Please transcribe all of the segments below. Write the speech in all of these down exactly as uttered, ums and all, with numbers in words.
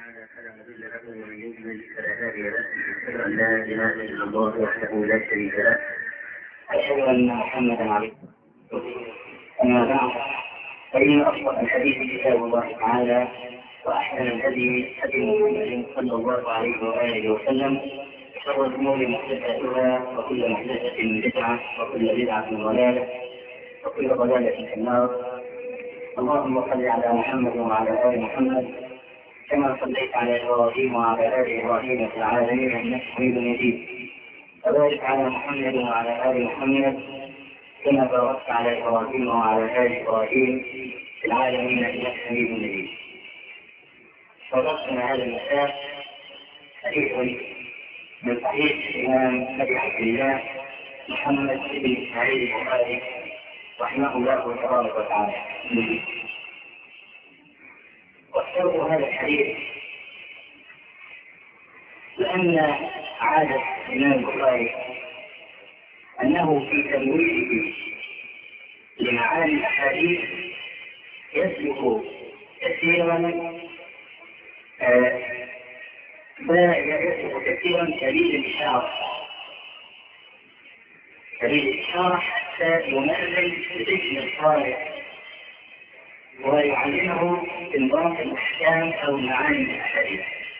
تعالى فلا مضل له ومن يضلل فلا هادي له، أشهد أن لا إله إلا الله وحده لا شريك له، أشهد أن محمدا عبده ورسوله. أما بعد، فإن أصدق الحديث كتاب الله تعالى، وأحسن الهدي هدي محمد صلى الله عليه وآله وسلم، وشر الأمور محدثاتها، وكل محدثة بدعة، وكل بدعة ضلالة، وكل ضلالة في النار. اللهم صل على محمد وعلى آل محمد كما صليت على إبراهيم وعلى آل إبراهيم في العالمين إنك حميد مجيد، وبارك على محمد وعلى آل محمد كما باركت على إبراهيم وعلى آل إبراهيم في العالمين إنك حميد مجيد. صدقنا هذا المساء حديث من صحيح الإمام أبي عبد الله محمد بن إسماعيل البخاري رحمه الله تبارك وتعالى. واخترت هذا الحديث لأن عادة الإمام البخاري أنه في تمويله لمعاني الأحاديث يسلك كثيرا فيسلك كثيرا شديد الإشارة شديد الإشارة حتى يمثل بذكر القارئ ويعلمه انضباط الأحكام أو معاني الأحاديث.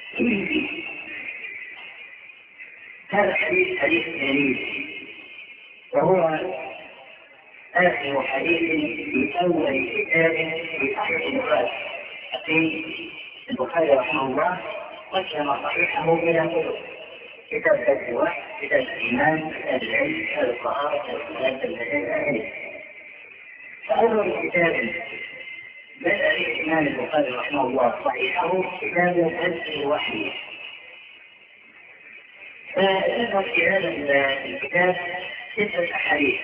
هذا الحديث حديث جليل، وهو آخر حديث في أول كتاب في صحيح البخاري. أقيم البخاري رحمه الله قسم صحيحه إلى كتب: كتاب بدء الوحي، كتاب الإيمان، كتاب العلم، كتاب الطهارة، كتاب الزكاة. فأول كتاب بدأ به الإمام البخاري رحمه الله صحيحه كتاب بدء الوحي. فذكر في هذا الكتاب ستة أحاديث.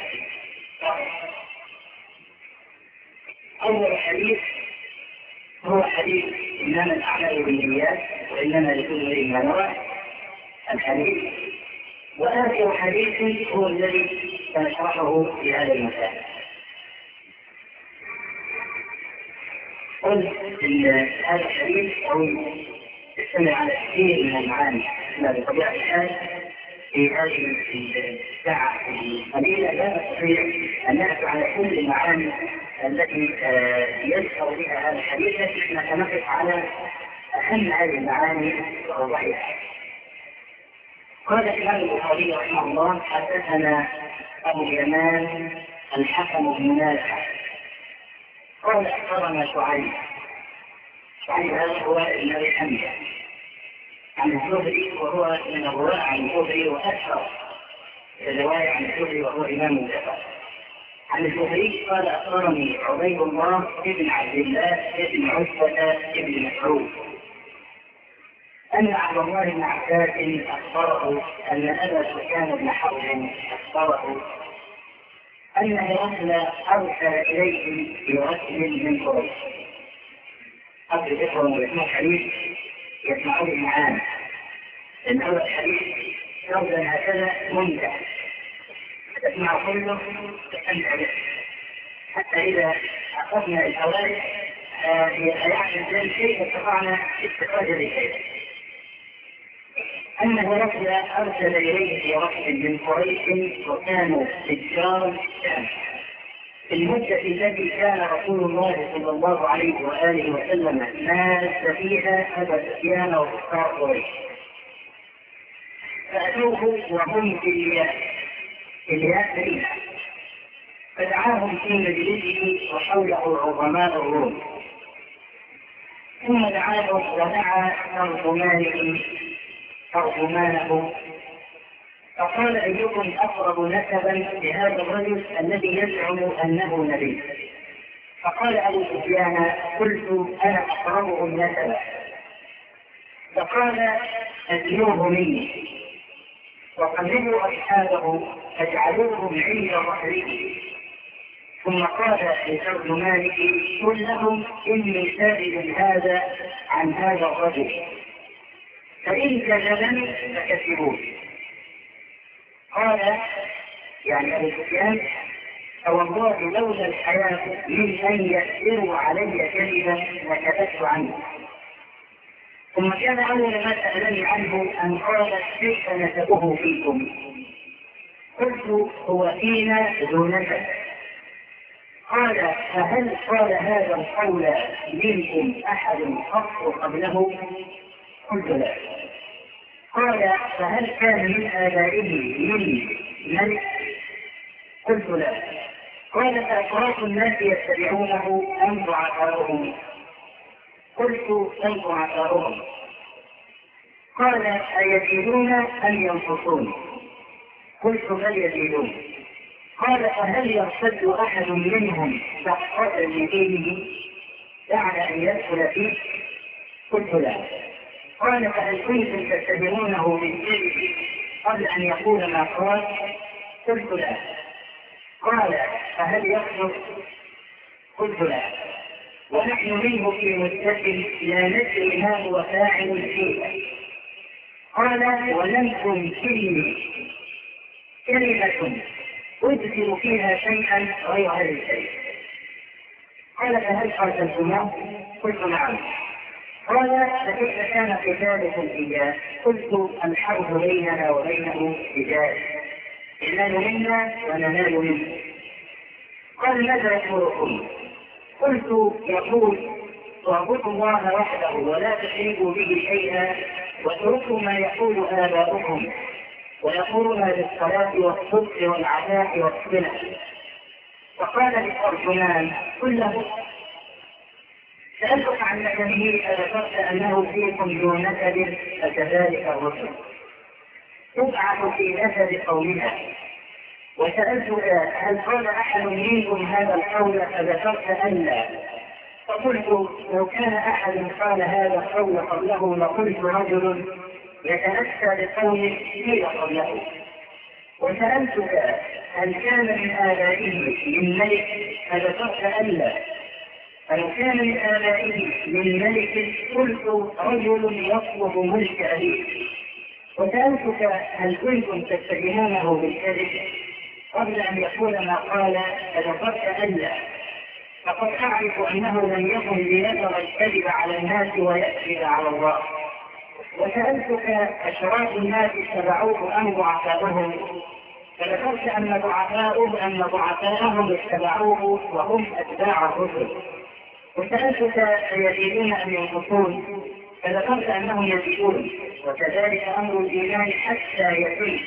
أول حديث هو حديث إنما الأعمال بالنيات وإنما لكل امرئ ما نوى الحديث. وآخر حديث هو الذي سنشرحه في هذا المساء. قلت إن هذا الحديث يشتمل على كثير من المعاني، لا بطبيعة الحال في هذه الساعة القليلة لا نستطيع أن نأتي على كل المعاني التي يذكر بها هذا الحديث، لكن نتنقص على أهم هذه المعاني وأوضحها. قال الإمام البخاري رحمه الله: حدثنا أبو اليمان الحكم بن نافع قال أخبرنا شعيب. شعيب هذا هو الذي حمله عن الزهري، وهو من الرواة عن الزهري وأكثر الرواية عن الزهري، وهو إمام الثقة. عن الزهري قال أخبرني عبيد الله بن عبد الله بن عتبة بن مسعود أن عبد الله بن عباس أخبره أن أبا سفيان بن حرب أخبره أن هرقل أرسل إليه برسل من قريش. قبل ذكر ويسمع حديث يسمعه المعاني، لأن أول حديث رجلا هكذا ممتع تسمع كله تستمتع به، حتى إذا أخذنا الحوادث يعلم ذلك كيف استطعنا استخراج ذلك. أن هرقل أرسل إليه برسل من قريش وكانوا تجار الشام في المدة التي كان رسول الله صلى الله عليه وآله وسلم مات فيها أبا سفيان وكفار قريش. فأتوه وهم في الياء في الياء فريد، فدعاهم في مجلسه وحوله عظماء الروم، ثم دعاهم ودعا ترجمانه ترجمانه فقال: أيكم أقرب نسبا لهذا الرجل الذي يزعم أنه نبي؟ فقال أبو سفيان: قلت أنا أقربهم نسبا. فقال: أدنوه مني وقلبوا أصحابه فاجعلوهم عند ظهره. ثم قال لترجمانه: قل لهم إني سائل هذا عن هذا الرجل، فإن كذبني فكذبوه. قال يعني أبو سفيان: فوالله لولا الحياة من أن يأثروا علي كذبا لكذبت عنه. ثم كان أول ما سألني عنه أن قال كيف نسبه فيكم؟ قلت هو فينا ذو نسب. قال فهل قال هذا القول منكم أحد قط قبله؟ قلت لا. قال فهل كان من آبائه من ملك؟ قلت لا. قال فأشراف الناس يتبعونه أم ضعفاؤهم؟ قلت بل ضعفاؤهم. قال أيزيدون أم ينقصون؟ قلت بل يزيدون. قال فهل يرتد أحد منهم سقطة لدينه بعد أن يدخل فيه؟ قلت لا. قال فهل كنتم تتبعونه من جهله قبل أن يقول ما قال؟ قلت لا. قال فهل يخلق؟ قلت لا. ونحن منه في مدة لا ندري ما هو فاعل فيه. قال ولم تمكنني كلمة أذكر فيها شيئا غير هذا الشيء. قال فهل قاتلتماه؟ قلت نعم. قال فكيف كان قتالكم إياه؟ قلت الحرب بيننا وبينه قتال، ينال منا وننال منه. قال ماذا يأمركم؟ قلت يقول واعبدوا الله وحده ولا تشركوا به شيئا واتركوا ما يقول آباؤكم ويقولون بالصلاة والصدق والعفاف والصلة. فقال للترجمان كله سألتك عن نسبه فذكرت أنه فيكم ذو نسب فكذلك الرسل تبعث في نسب قومها. وسألتك هل قال أحد منكم هذا القول فذكرت أن لا. فقلت لو كان أحد قال هذا القول قبله لقلت رجل يتأسى بقول قيل قبله. وسألتك هل كان من آبائه من ملك فذكرت أن لا. فلو كان من آبائه من ملك قلت رجل يطلب ملك أبيه. وسألتك هل كنتم تتهمونه بالكذب قبل أن يقول ما قال فذكرت أن لا. فقد أعرف أنه لم يكن ليذر الكذب على الناس ويكذب على الله. وسألتك أشراف الناس اتبعوه أم ضعفاؤهم؟ فذكرت أن ضعفاؤه أن ضعفاءهم اتبعوه وهم أتباع الرسل. وسألتك أيزيدون أم ينقصون؟ فذكرت أنهم يزيدون، وكذلك أمر الإيمان حتى يتم.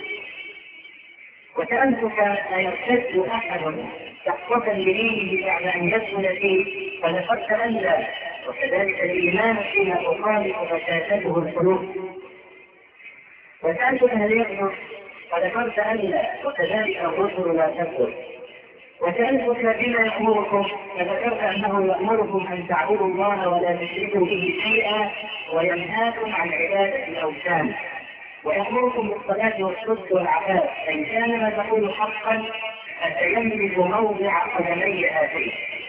وسألتك أيرتد أحد سقطة لدينه بعد أن يدخل فيه؟ فذكرت أن لا، وكذلك الإيمان فيما تخالف فسادته القلوب. وسألتك هل يكفر؟ فذكرت أن لا، وكذلك الرسل لا تكفر. وسألتك بما يأمركم؟ فذكرت أنه يأمركم أن تعبدوا الله ولا تشركوا به شيئا وينهاكم عن عبادة الأوثان، ويأمركم بالصلاة والصدق والعفاف، فإن كان ما تقول حقا فسيملك موضع قدمي هاتين.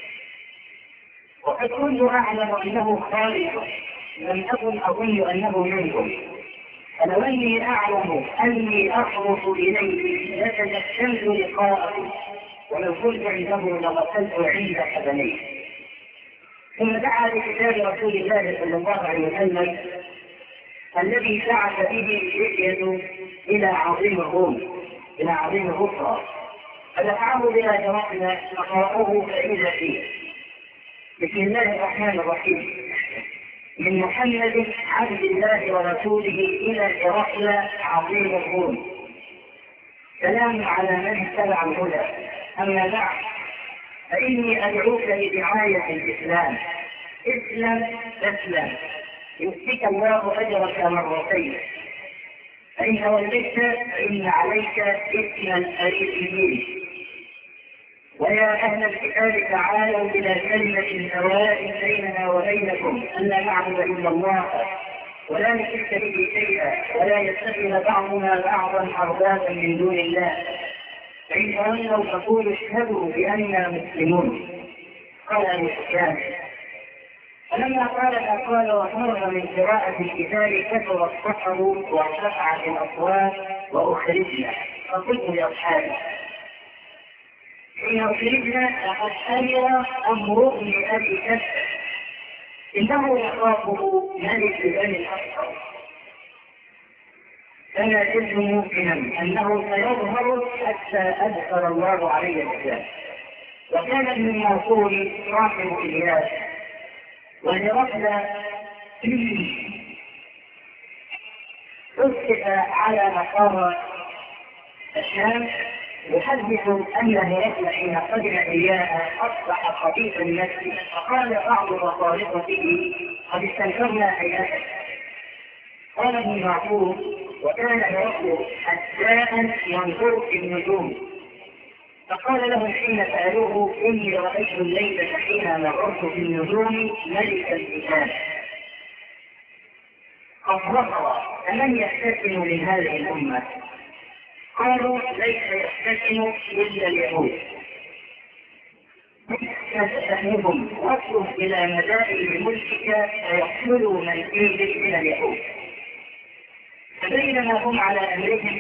وقد كنت أعلم أنه خالق، لم أكن أظن أنه منكم. فلو أني أعلم أني أخلص إليه لتجسمت لقاءه، ولو كنت عنده لغسلت عند قدميه. ثم دعا بكتاب رسول الله صلى الله عليه وسلم الذي بعث به الفتية إلى عظيم الروم، إلى عظيم الغفرة، فدفعه بلا جرحنا فقرأوه فإذا فيه: بسم الله الرحمن الرحيم، من محمد عبد الله ورسوله إلى هرقل عظيم الروم، سلام على من اتبع الهدى. أما بعد، فإني أدعوك لدعاية الإسلام. اسلم تسلم يؤتيك الله أجرك مرتين، فإن توليت فإن عليك إثم الآثمين. ويا أهل الكتاب تعالوا إلى كلمة سواء بيننا وبينكم ألا نعبد إلا الله ولا نشرك به شيئا ولا يتخذ بعضنا بعضا أربابا من دون الله، فإن تولوا فقولوا اشهدوا بأننا مسلمون. قال أبو سفيان: فلما قال ما قال وفرغ من قراءة الكتاب كثر السحر وارتفعت الأصوات وأخرجنا. فقلت لأصحابي: حين أخرجنا لقد أمر أمر ابن أبي كبش إنه يخافه ملك بني الأصفر، فلا كنت موقنا أنه سيظهر حتى أدخل الله عليه الإسلام. وكان ابن المنصور صاحب إلياس ولرحل أسقط على مقام الشام يحدث أن هرقل حين قدم إياه أصبح خبيث النفس، فقال بعض مخالطته قد استنكرنا هيئته. قال ابن معقول: وكان هرقل حساء ينظر في النجوم، فقال لهم حين سألوه: إني رأيت الليلة حين نظرت في النجوم ملك الكتاب قد ظهر، فمن يحتسن من هذه الأمة؟ قالوا: ليس يحتسن إلا اليهود. فاستحنهم واطلب إلى مدائن ملكك فيقتلوا من فيه من اليهود. فبينما هم على أمرهم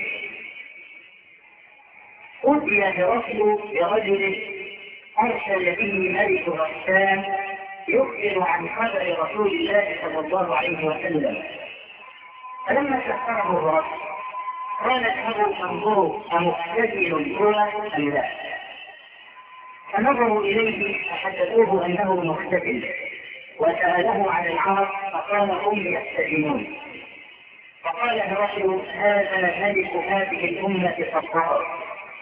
أوتي هرقل برجل أرسل به ملك غسان يخبر عن خبر رسول الله صلى الله عليه وسلم. فلما سخره هرقل قال له: انظروا أمختزل هو أم لا؟ فنظروا إليه فحدثوه أنه مختزل، وسأله عن العرب فقال: هم يختزلون. فقال هرقل: هذا ملك هذه الأمة فقط.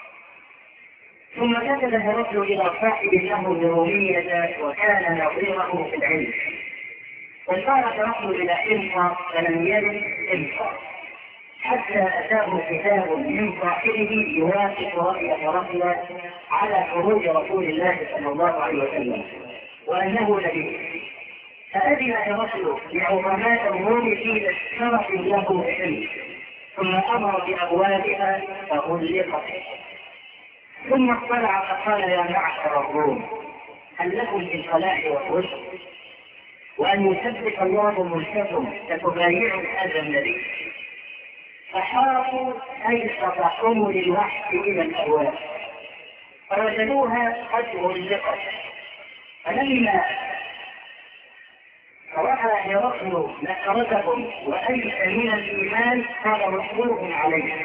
ثم كتب هرقل إلى صاحب له برومية وكان نظيره في العلم، وصار هرقل إلى حمص فلم يرد حمص حتى أتاه كتاب من صاحبه يوافق رأي هرقل على خروج رسول الله صلى الله عليه وسلم وأنه نبي. فأذن هرقل لعظماء الروم في الشرف له بحلم، ثم أمر بأبوابها فغلقت. ثم اطلع فقال: يا معشر الروم، هل لكم في الصلاح والرشد وأن يثبت الله ملككم فتبايعوا هذا النبي؟ فحاروا أيسر حمل الوحش إلى الأبواب فوجدوها قد غلقت. فلما رأى هرقل نكرتهم وأيس من الإيمان قال: مشروع عليه،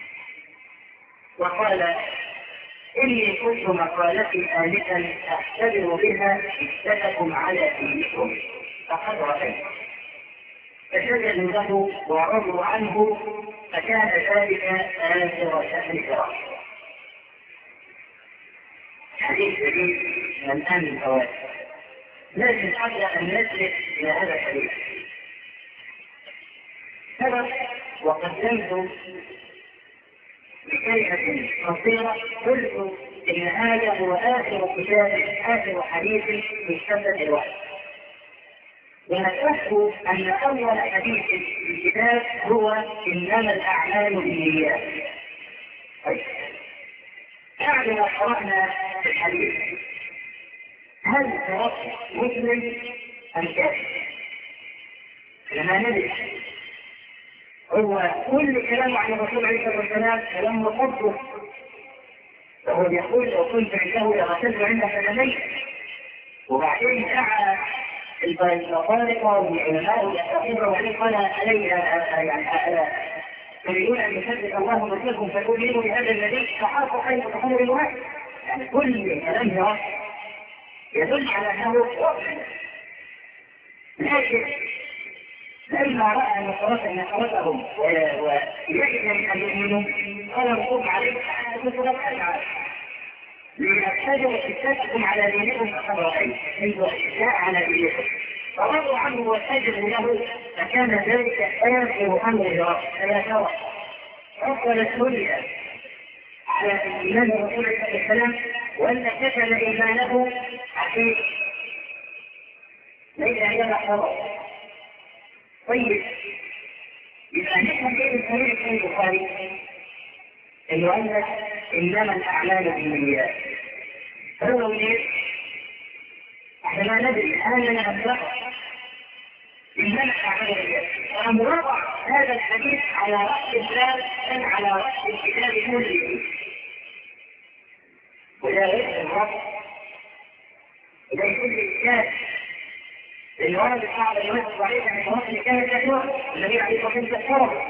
وقال: إني كنت مقالتي آلفا أختبر بها شدتكم على دينكم فقد رأيت. فسجدوا له ورضوا عنه، فكان ذلك آخر شهر هرقل. حديث جديد من الآن الفوائد، لكن قبل أن نسلك إلى هذا الحديث سبق وقدمت بكلمة قصيرة قلت إن هذا هو آخر كتاب آخر حديث في سنة الوحي، ونتأكد أن أول حديث في الكتاب هو إنما الأعمال بالنيات. بعد ما قرأنا الحديث هل ترك مسلم أم كافر؟ لما ندري هو كل كلام عن الرسول عليه الصلاة والسلام كلام مقدس، وهو يقول: لو كنت عنده لغسلت عند فلانين. وبعدين دعا البطارقة والعلماء والأساطير وعليه قال: عليها يعني تريدون أن يثبت الله ملككم فتؤمنوا بهذا الذي فحاطوا حيث تحمل الوحي. يعني كل كلام ده يدل على أنه لكن لما رأى نصرتهم ويجب أن يؤمنوا قال: الرسول عليه الصلاة ليبتدوا ستاتكم على دينكم فقد رأيت منذ الشتاء على دينكم. فرضوا عنه وسجدوا له، فكان ذلك آخر أمر هرقل. فلا ترى أفضل الدنيا على إيمان الرسول عليه السلام وأن كتب إيمانه عشان ليس عندنا حرام. طيب إذا نحن كيف نريد في البخاري إنه أن إنما الأعمال بالنيات، فهو ليه؟ إحنا ما ندري أننا نطلق إنما الأعمال بالنيات، ومرفع هذا الحديث على رأس الباب بل على رأس الكتاب كله. وإذا غير الرفع إذا كل كتاب اللي ورد بعض الروايات الصحيحه من المواقف اللي كانت تكون النبي عليه الصلاه والسلام تكفره.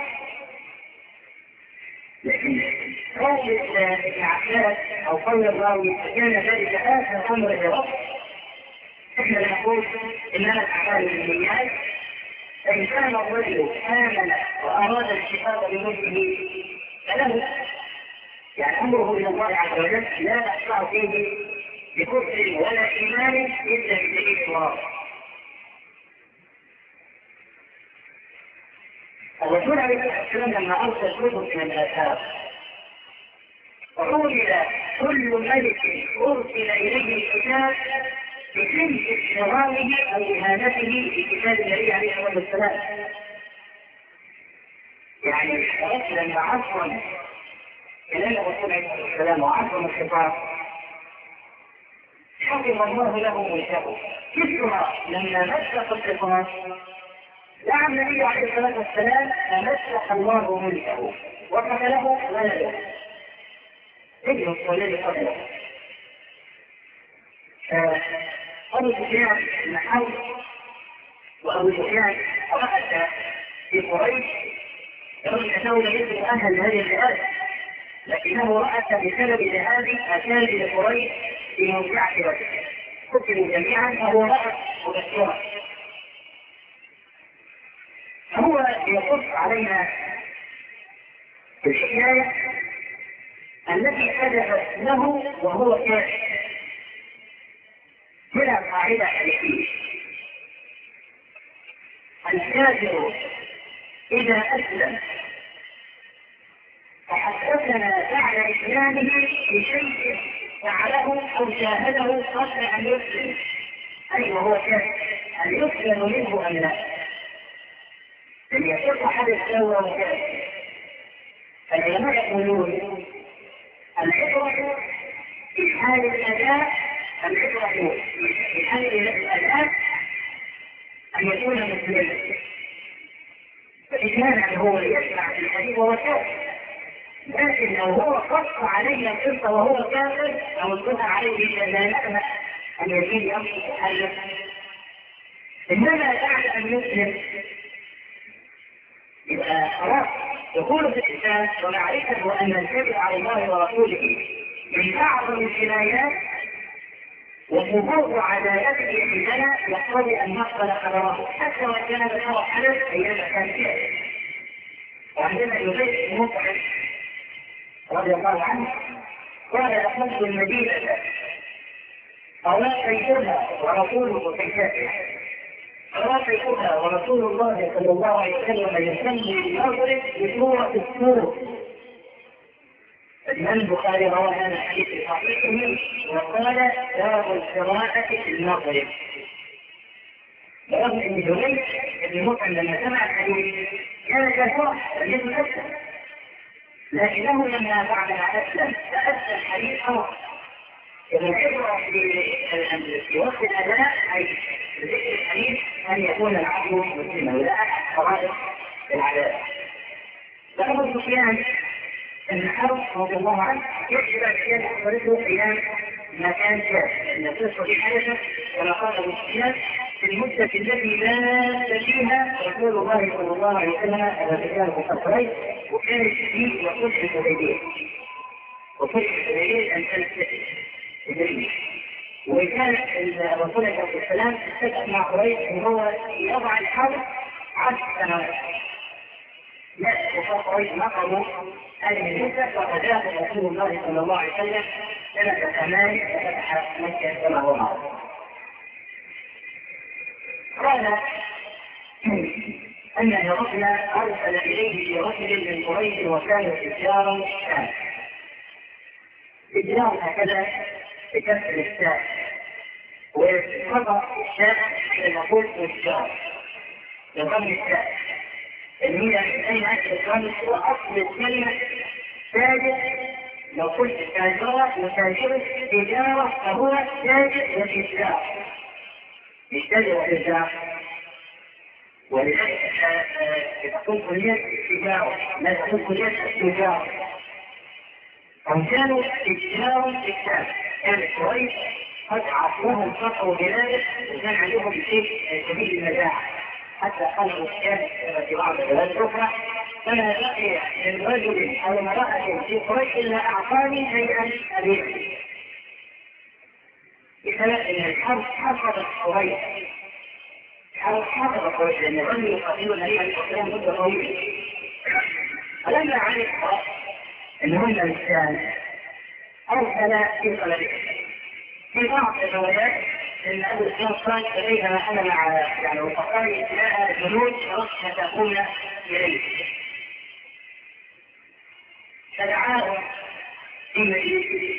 لكن قول ابن عباس او قول الراوي كان ذلك اخر امر الرب. احنا نقول انما الاعمال بالنيات، فان كان الرجل امن واراد الاتفاق بمثله فله يعني امره الى الله عز وجل لا نشرع فيه بكفر ولا ايمان الا بدليل واضح. الرسول عليه الصلاه والسلام لما ارسل كتب من الاثار وعولل كل ملك ارسل اليه الكتاب بكل احترامه او اهانته بكتاب النبي عليه الصلاه والسلام. يعني لما عصم كلام الرسول عليه الصلاه والسلام وعصم الخطاب حفظ الله له ملكه. كسرى لما مسك الخطاب دعا النبي عليه الصلاه والسلام فمسح الله ملكه وقتله ولده ابن الصليب قبله. أبو سفيان بن حرب وأبو سفيان رأس في قريش رغم أنه لم يكن أهل هذه البلاد، لكنه رأس بسبب ذهاب أكابر قريش في موقعة بدر قتلوا جميعا فهو رأس مبشرا. هو يقص علينا الحكاية التي حدثت له وهو كافر. هنا قاعدة حديثية: الكافر إذا أسلم فحدثنا بعد إسلامه بشيء فعله أو شاهده قبل أن يسلم، أي وهو كافر، أن يسلم منه أم لا؟ لم يكن حدث له وهو كافر. فالعلماء يقولون العبرة في حال الأداء، العبرة في حال الأداء أن يكون مسلما، فإن كان هو يسمع في الحديث وهو كافر. لكن لو هو قص عليه القصة وهو كافر أو انقطع عليه دلالتها أن يزيد أمره تحلف، إنما بعد أن يسلم يبقى خلاص دخول في الإسلام ومعرفة أن الكذب على الله ورسوله من أعظم الجنايات وثبوت عدالته عندنا يقتضي أن نقبل خبره حتى وإن كان الخبر حدث أيام كان فيه. وعندما يبيت المطعم رضي الله عنه قال أخذت المدينة أواقيتها ورسوله كتابه، أواقيتها ورسول الله صلى الله عليه وسلم يسمي النظر بسورة السور. الإمام البخاري روى هذا الحديث في صحيحه وقال باب القراءة في المغرب. برغم أن جبير بن مطعم لما سمع الحديث كان كافرا لم يكن أسلم، لكنه لما بعد ما أسلم فأسلم الحديث أمر. العبرة في وقت الأداء أي ذكر الحديث أن يكون العبد مسلما ولا أحد فرائض العدالة. فأبو سفيان بن حرب رضي الله عنه يجب أن يخرجه أيام ما كان كافر، أن القصة دي حدثت كما قال أبو سفيان في المدة التي مات فيها رسول الله صلى الله عليه وسلم على رجال مكفرين، وكانت فيه وصلح الحديبية وصلح الحديبية أن تنتهي الجريمة. وكان الرسول عليه الصلاة والسلام اتفق مع قريش أن هو يضع الحرب عشر سنوات. لا وقريش نقضوا هذه المدة فأجاب رسول الله صلى الله عليه وسلم سنة ثمان وفتح مكة كما هو معروف. قال أن هرقل أرسل إليه برجل من قريش وكانوا تجارا شام. تجار هكذا بكسر الشاء وخطأ الشاء إلى نقول تجار بضم الشاء اللي هي من أين أكل الرمز وأصل الكلمة تاجر. لو قلت تاجرة وتاجرة تجارة فهو تاجر وتجار مش تاجر وتجار. ولذلك تكون كلية التجارة لا تكون كلية التجارة. هم كانوا تجار تجار كانت قريش قد عصوها الفقر بذلك وكان عندهم شيء شديد المزاح حتى خلقوا الشام في بعض البلاد الاخرى، فما بقي من رجل او امراه في قريش الا اعطاني شيئا ابيعه. بسبب ان الحرب حصلت قريش، الحرب حصلت قريش لان الرجل يقاتلون عليها الاسلام مده طويله. فلما علم ان هم الاسلام ارسل في طلبه في بعض الروايات ان ابو الاسلام قال اليها انا مع يعني وفقاري لها جنود رشح تكون اليه، فدعاهم في مجلسه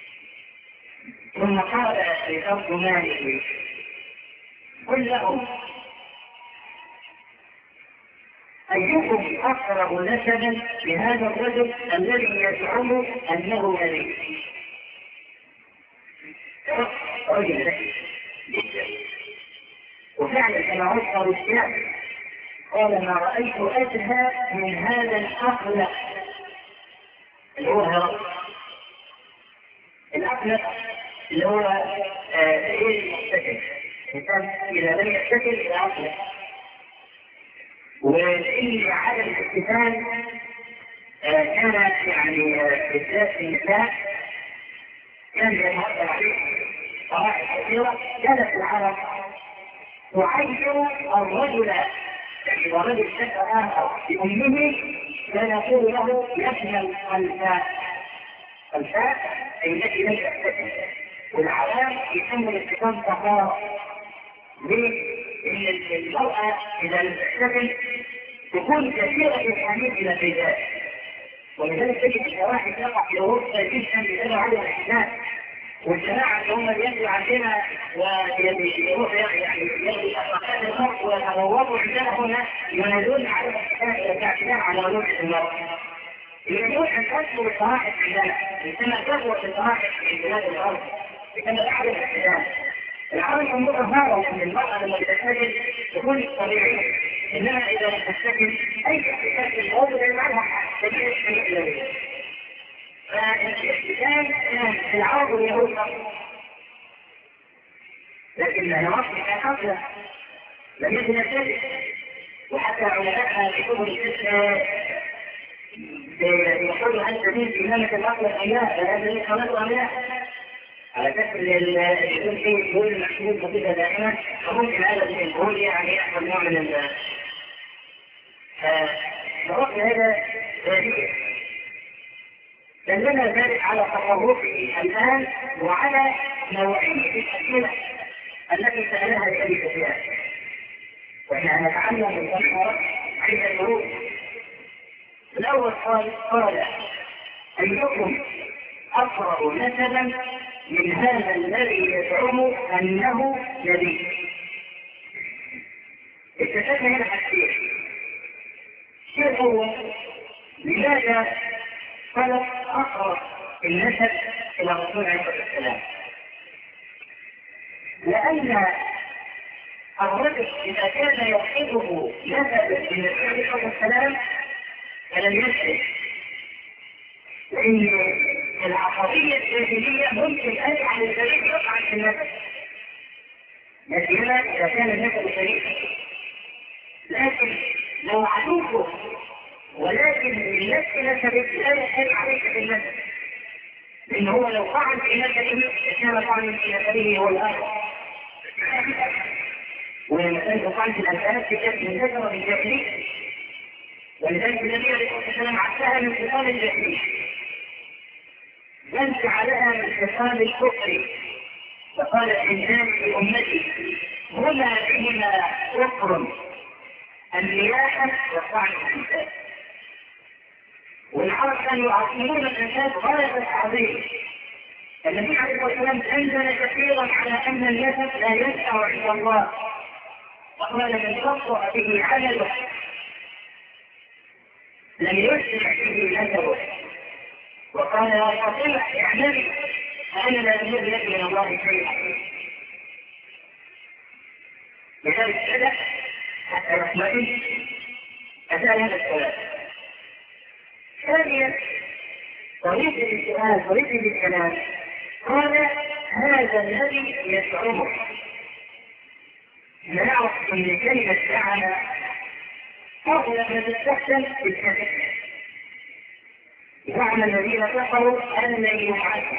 ثم قال لترجمانه قل لهم ايكم اقرب نسبا لهذا الرجل الذي يزعم انه نبي. رجل ذكي جدا وفعلا كما عرف الشعب قال ما رايت ادهى من هذا الاخلق اللي هو هرب. الاخلق اللي هو غير المحتكم، الانسان اذا لم يحتكم الى اخلق، ولان عدم الاحتكام كان يعني بالذات النساء كان يتعرض عليه قواعد كثيره. كانت العرب تعير الرجل اذا رجل شكر اخر بامه كان يقول له يبنى الخلفاء، الخلفاء اي التي لم تحتكم، والعوام يسمى الاحتكام طهاره. ليه؟ ان المراه اذا لم تحتكم تكون كثيره الحنين الى الرجال، ولذلك تجد الشواحن تقع في اوروبا جدا بسبب عدم الاحتكام. والجماعه اللي هم بيجوا عندنا ويروحوا يعني ياخذوا اخلاقات المرء ويتغوطوا عندنا هنا ينادون على الاعتداء على روح المرء. يريدون ان تكثر الصراحه عندنا كما كثرت الصراحه في بلاد الارض بسبب عدم الاحتكام. العرب ينظر هذا ان المراه لما تستجد تكون طبيعيه، انما اذا لم تستجد اي احتكاك للموضوع يجعلها تجد الشيء الذي فالاحتكام كان العرب واليهود، لكن العرب كان قبل لم يكن يستجد. وحتى علماء في كتب الفتنه يقولوا هل تزيد في إمامة الأصل الأيام فهذا قناة أملاك على كسر اللي يكون فيه دول المحسوب بسيطة دائما، فممكن هذا الجمهور يعني يحصل نوع من ال فالرأي هذا ذلك دلنا ذلك على تصرفه الآن وعلى نوعية الأسئلة التي سألها لأبي سفيان. وإحنا نتعلم من ذلك عند الظروف. الأول قال قال أيكم أقرب نسبا من هذا الذي يزعم أنه نبي. اتفقنا هنا حاجتين. الشيء الأول لماذا طلب أقرب النسب إلى الرسول عليه الصلاة والسلام؟ لأن الرجل إذا كان يحبه نسب للنبي عليه الصلاة والسلام فلم يسأل، لأن العصبية الجاهلية ممكن أن على البريد يقع في النسب، لكن إذا كان النسب شريفا. لكن لو عدوه ولكن من نفس نسبك لا يحل عليك بالنسب، لأن هو لو فعل في نسبه كان فعل في نسبه هو الآخر. ومثلا فعل في الأنساب في كتب النسب بالجاهلية، ولذلك النبي عليه الصلاة والسلام عكسها من خصال الجاهلية بل جعلها من خصال الكفر، فقال الإنسان في أمتي هما بهما كفر النياحة والطعن في الإنسان. والعرب كانوا يعظمون الإنسان غاية التعظيم. النبي عليه الصلاة والسلام أنزل كثيرا على أن النسب لا ينفع عند الله، وقال من خطأ به عمله لم يسمع به نسبه، وقال يا فاطمة اعلمي أنا لا أجد لك من الله شيئا. لذلك بدأ حتى يطمئن أسأل هذا السؤال. ثانيا طريقة السؤال طريقة الكلام قال هذا الذي يزعمه. نعرف ان كلمه زعم اغلب ما تستخدم في الكذب. زعم الذين كفروا ان لن يبعثوا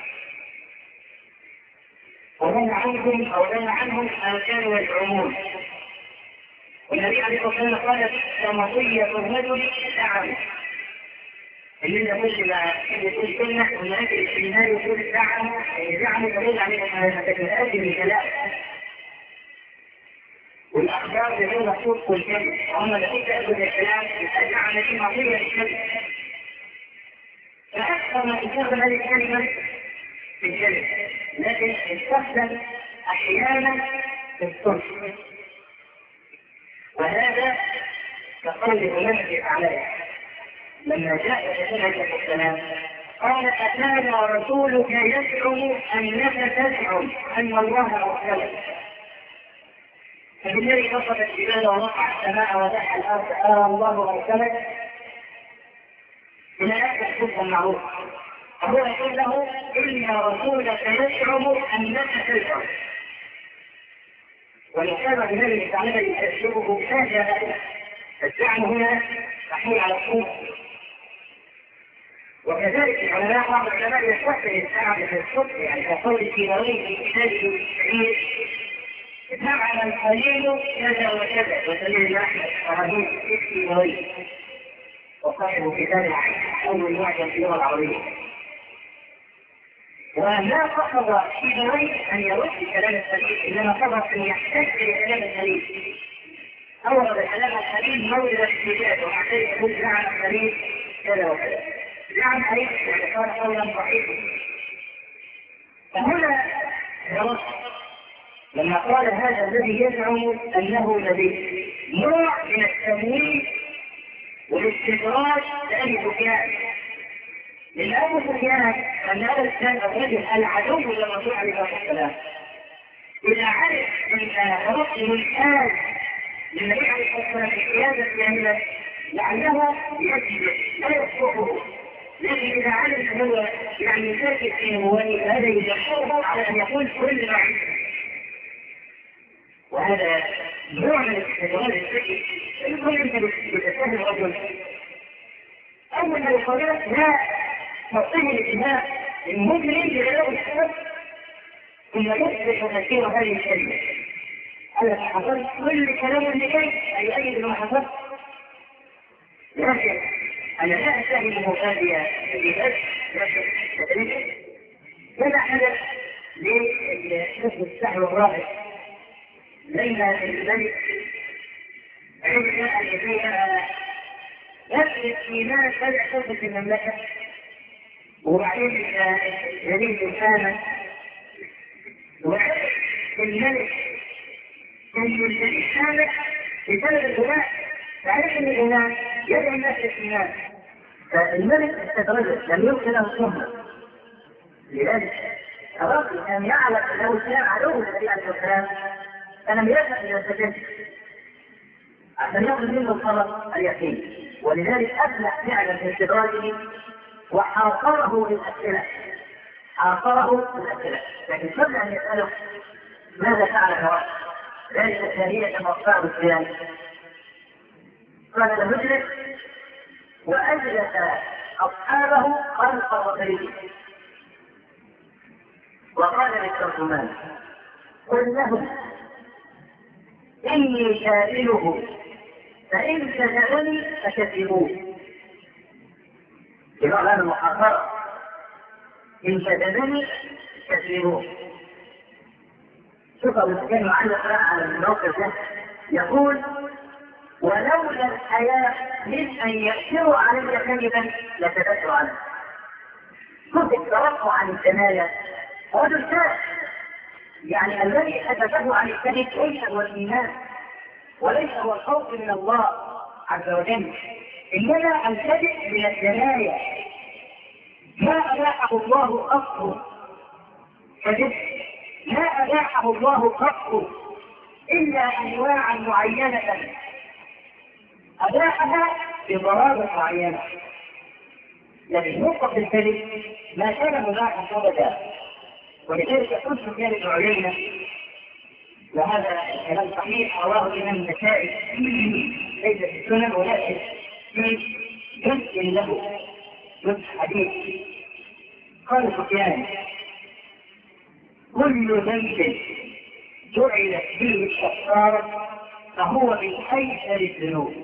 ومن عنهم او لن عنهم ما كانوا يزعمون. والنبي عليه الصلاه والسلام قال كمطيه الرجل زعم. اللي يقول ما يقول كلمه وهناك الاستثناء يقول زعم، يعني زعم يدل على انها تتأدي بالكلام. والاخبار بدون صدق والكذب، وهم الذين تأخذ الكلام زعم دي مطيه للكذب. فاكثر ما تستخدم هذه الكلمه في الكذب، لكن تستخدم احيانا في الصدق. وهذا كقول العلماء عليه لما جاء الرسول عليه السلام قال اتانا رسولك يزعم انك تزعم ان الله ارسلك. فبالذي نصب الجبال ورفع السماء ودح الارض ارى الله ارسلك الى اخر الحكم المعروف. فهو يقول له ان رسولك يزعم انك تزعم. والإشارة بهذه التعليم يشبه حاجة. الزعم هنا محمول على الصوت. وكذلك العلماء بعض العلماء يستخدم الزعم في الصدق، يعني كقول السيبويه في كتابه الكبير زعم الخليل كذا وكذا، وسليم احمد وهدوء في السيبويه وصاحب كتاب اول معجم في اللغه العربيه. وما قصد السيبويه ان يرد كلام الخليل، انما قصد ان يحتج بكلام الخليل. اورد كلام الخليل مورد الاحتجاج، ومع ذلك يقول زعم الخليل كذا وكذا. زعم عليه يعني قال قولا ضعيفا. فهنا درس لما قال هذا الذي يزعم انه نبي نوع من التمويل والاستدراج لابي سفيان. لان ابو سفيان ان هذا كان الرجل العدو للرسول عليه الصلاه والسلام. اذا عرف ان رسل الحال للنبي عليه الصلاه والسلام في قياده الجاهليه لعله يجد لا يصلحه، لكن اذا علم انه يعني يشارك في نبوته فهذا يجحره على ان يقول كل ما عنده. وهذا نوع من الاستدراج الذكي. يقول انت بتستهزئ الرجل اول ما يقابلك لا تعطيه الانتهاء المجرم لغير السبب ثم يصبح تسير هذه الكلمه. انا حصلت كل كلام اللي جاي اي اي ما حصلت، لكن انا لا استهل المفاديه ببس ماذا حدث لحزب السحر الرابع لما الملك عندما ان يكون يثبت في ناس بدأ تثبت المملكه، وبعدين يزيد الإنسان وعرف الملك ان الذي كان بسبب الغناء، فعرف ان الغناء يدعو الناس للإيمان. فالملك استدرجه لم يمكن له الصهر، لذلك أراد أن يعلم أنه كان عدو النبي عليه السلام فلم يذهب إلى السجن عشان يأخذ منه الخبر اليقين. ولذلك أفلح فعلا في استدراجه وحاصره بالأسئلة حاصره بالأسئلة لكن قبل أن يسأله ماذا فعل فوائد ذلك الثانية كما قال الصيام قال له اجلس وأجلس أصحابه خلف الرسول وقال للترجمان قل لهم إني سائله فإن كذبني فكذبوه. يقول هذا المحاصرة إن كذبني فكذبوه. شوف أبو سفيان معلق على الموقف ده يقول ولولا الحياء من أن يأثروا علي كذبا لكذبت عنه. كنت التوقع عن الجناية رجل كافر، يعني الذي حدثه عن الكذب ليس هو الإيمان وليس هو الخوف من الله عز وجل، إنما الكذب من الجناية ما أباحه الله قط كذب ما أباحه الله قط إلا أنواعا معينة أباحها بضرابة معينة، لكن نقطة الكذب ما كان مباحا أبدا ولذلك قلت سفيان بن عيينة، وهذا الكلام صحيح رواه الإمام النسائي ليس في السنن ولكن في جزء له جزء حديث. قال سفيان: كل ذنب جعلت فيه الكفارة فهو من أيسر الذنوب،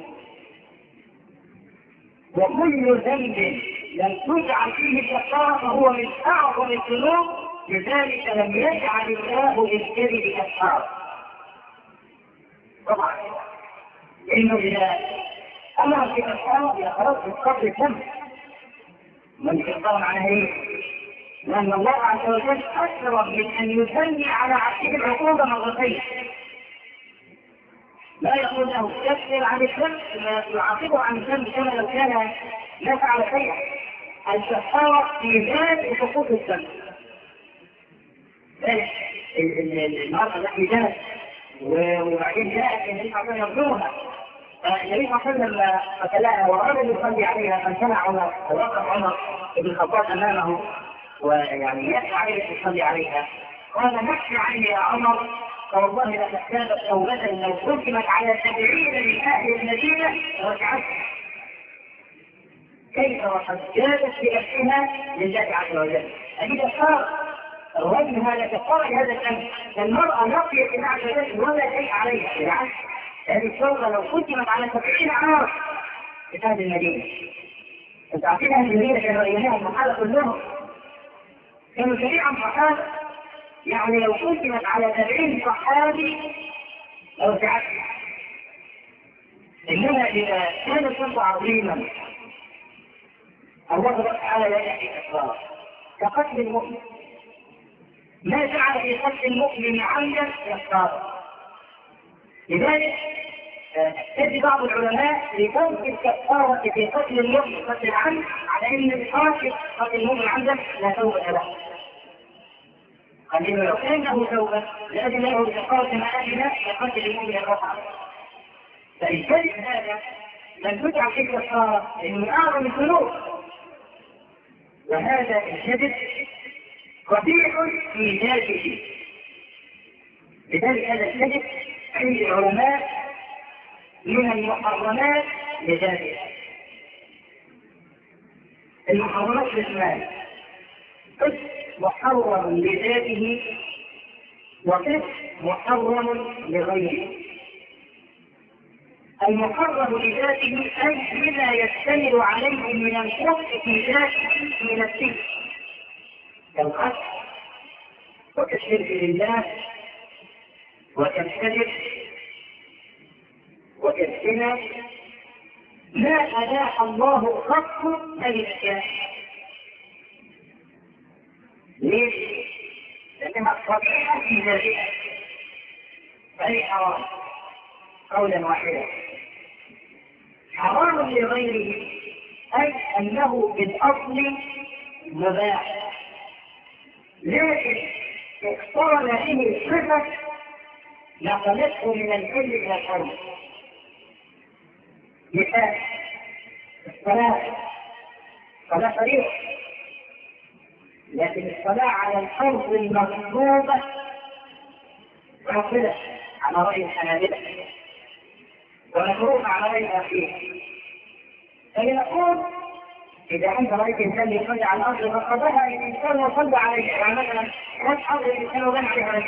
وكل ذنب لم تجعل فيه الكفارة فهو من أعظم الذنوب، لذلك لم يجعل الله للكذب كفارة. طبعا لأنه إذا أمر بكفارة إذا خلاص بالقبر الذنب من كفارة معناها إيه؟ لأن الله عز وجل أكثر من أن يثني على عبده العقوبة مرتين. لا يقول له كفر عن الذنب، يعاقبه عن الذنب كما لو كان لا فعل شيئا. الكفارة في ذات حقوق الذنب. المرأة التي جاءت وبعدين جاءت النبي صلى الله عليه وسلم يرجوها، النبي صلى الله عليه وسلم قتلها وأراد يصلي عليها، فامتنع عمر ووقف عمر بن الخطاب أمامه ويعني يدعو عليه يصلي عليها. قال: نحن عني يا عمر، فوالله لتحتاج توبة لو حكمت على سبعين من أهل المدينة رجعت. كيف وقد جادت بنفسها لله عز وجل؟ أجد صار الرجل هذا كفار هذا الأمر، المرأة نقيت الله عز وجل ولا شيء عليها، بالعكس هذه الثورة لو حكمت على سبعين عام في أهل المدينة. أنت عارفين أهل المدينة كانوا أيامها المحالة كلهم كانوا جميعا صحابة، يعني لو حكمت على سبعين صحابي لو رجعت. إنما إذا كان الشرط عظيما الله تعالى يأتي كفارة كقتل المؤمن. ما جعل في قتل المؤمن عمدا كفارة. لذلك تجد بعض العلماء لفرض الكفارة في قتل المؤمن قتل العمد على أن القاتل قتل المؤمن عمدا لا توبة له. قال إنه لو كان له توبة لأجل له بكفارة ما أجل لقتل المؤمن الرفع. فالكذب هذا لم تجعل في كفارة لأنه أعظم الذنوب، وهذا الكذب قبيح في ذاته. لذلك هذا الكذب عند العلماء من المحرمات لذاته. المحرمات قسمان: قسم محرم لذاته وقسم محرم لغيره. المحرم لذاته أي بما يشتمل عليه من الكفر في ذاته من الشرك كالقتل وكالشرك لله وكالكذب وكالزنا، ما أباح الله قط أي أشياء. ليش؟ لأنها قطعة في ذاتها فهي حرام قولا واحدا. حرام لغيره أي أنه بالأصل مباح، لكن اقترن به الصفة نقلته من الحل إلى الحرم. مثال: الصلاة صلاة فريضة، لكن الصلاة على الفرض المفروضة باطلة على رأي الحنابلة ومكروه على رأي الأخير. فلنقول إذا أنت رأيت إنسان يصلي على الأرض فقدها الإنسان وصلى عليه، يعني مثلا رأس أرض الإنسان وبنى عليها،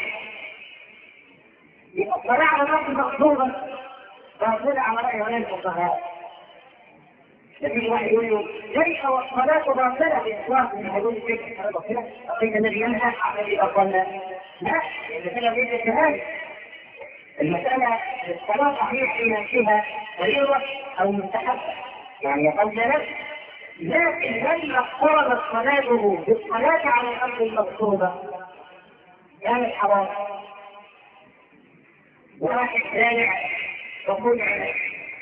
يبقى الصلاة على الأرض مفروضة باطلة على رأي غير الفقهاء. لكن واحد يقول له: ليس والصلاة باطلة بإطلاق من حدود الشرك، هذا باطلة؟ أقيد الذي ينهى عن الذي أضلنا؟ لا، المسألة ليست كذلك. المسألة الصلاة صحيح فيها فيها فريضة أو مستحبة، يعني يقول لك، لكن لما اقتربت صلاته بالصلاة على الأرض المقصودة كانت حرام. واحد ثاني تقول عليه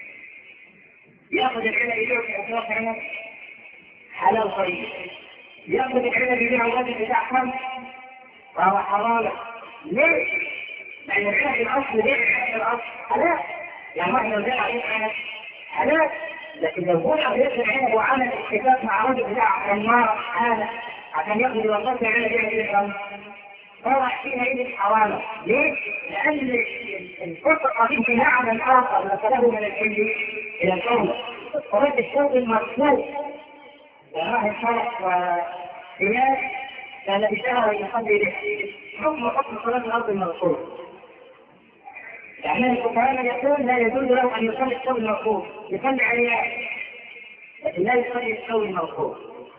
ياخذ العنب يبيعه في أسواق عنب حلال طيب، ياخذ العنب يبيعه الراجل بتاع خمس فهو حرام. ليش؟ لأن العنب الأصل بيع الأصل حلال، يعني واحد لو جاء عليه عنب حلال، لكن لو هو ياخذ العنب وعمل اتفاق مع الراجل بتاع عمار هذا عشان ياخذ الوظيفة العنب يبيع الخمس صار حينئذ حراما. ليه؟ لأن الفرقة في معنى آخر نقله من الحل إلى الكون. فرد الشوق المرفوع وراء الشرع وقياس كان بشهر يصلي به حكم حكم صلاة الأرض المرفوع. يعني الفقهاء يقول لا يجوز له أن يصلي الشوق المرفوع، يصلي عليه لكن لا يصلي الشوق المرفوع.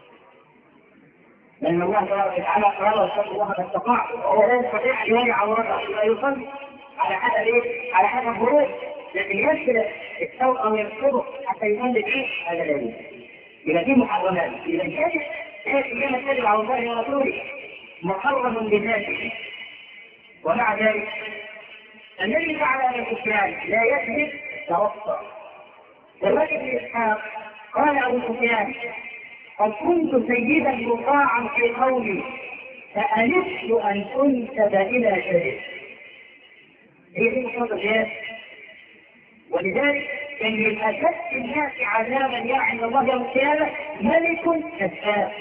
لأن الله تبارك وتعالى قال واتقوا الله ما استطعتم، وهو لا يستطيع أن يولي عورته إلا يصلي على حسب إيه؟ على حسب الظروف، لكن يسلك الثوب أو يكسره حتى يصلي فيه هذا لا يجوز. إذا في محرمات، إذا كانت هي كما تجب على الله ورسوله محرم بذاته. ومع ذلك الذي فعل أبي سفيان لا يثبت توسع. والوجه بن إسحاق قال أبو سفيان قد كنت سيدا مطاعا في قومي فألفت أن أنسب إلى شريك. هي دي مصادر الجهاد. ولذلك كان من أشد الناس عذابا يا عند الله يوم القيامة ملك كذاب.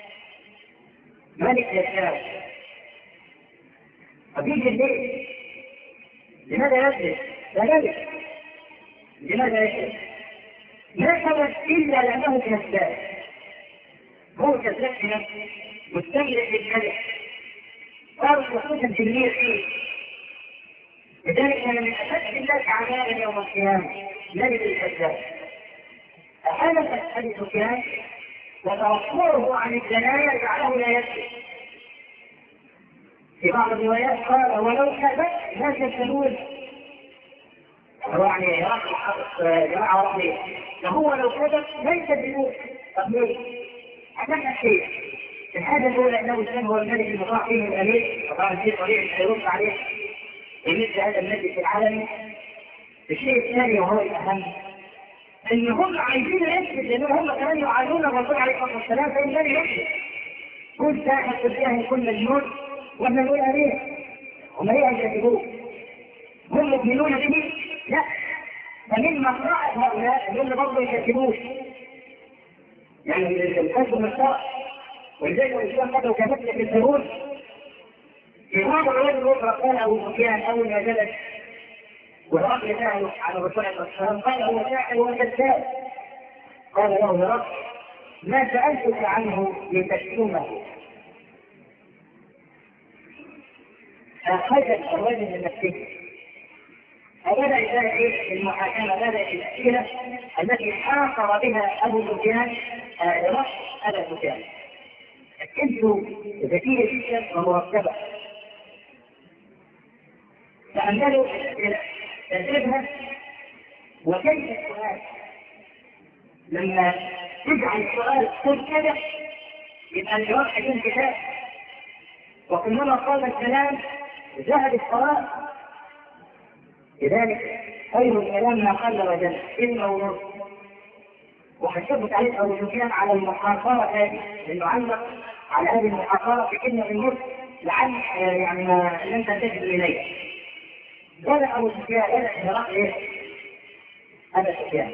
ملك كذاب. فبيجي الليل لماذا يجلس؟ لا ملك. لماذا يجلس؟ لا سبب إلا لأنه كذاب. هو كذاب في نفسه مستملك للكذب صار خصوصا في المية فيه. لذلك كان من أشد الناس عذابا يوم القيامة ملك الكذاب. أحدث أبي سفيان وتوقعه عن الجناية جعله لا يكذب. في بعض الروايات قال ولو كذب لا تكذبون. يعني جماعة رحمية فهو لو كذب لا يكذبون. طب ليه؟ عشان شيء الحاجة الأولى أنه كان هو الملك المطاع فيه الأمير، وطبعا في طريق يرد عليه بمثل هذا المجلس العالمي. الشيء الثاني وهو الأهم أن هم عايزين يثبت لأنهم هم كمان يعانون الرسول عليه الصلاة والسلام فإن لم يثبت كل ساحة تبيعه كل مجنون وإحنا نقول عليه هم ليه يكذبوه؟ هم مؤمنون به؟ لا. فمن مصلحة هؤلاء اللي برضه يكذبوه يعني الحزب من الشرع. ولذلك الإسلام قد وكذبت في الزهور في بعض الروايات الأخرى قال أبو سفيان أول ما جلس والرجل سأله عن الرسول عليه الصلاة والسلام قال هو ساحر وكذاب. قال له يا رب ما سألتك عنه لتكتمه. أخذ الرجل من نفسه فبدأ إلى المحاكمة، بدأ الأسئلة التي حاصر بها أبو سفيان رأس أبا سفيان. أسئلته ذكية جدا ومرتبة فأنزلوا تدريبها. وكيف السؤال لما تجعل السؤال كل كذا يبقى الجواب حيكون كتاب. وكلما قال الكلام ذهب الصلاة. لذلك خير الكلام ما قل وجل إلا ونص. وحسبت عليه أبو سفيان على المحاصرة هذه لأنه علق على هذه المحاصرة بكلمة النص لعل يعني ما لم تنتهي إليه. بدأ أبو سفيان بدأ إجراء إيه؟ أبا سفيان.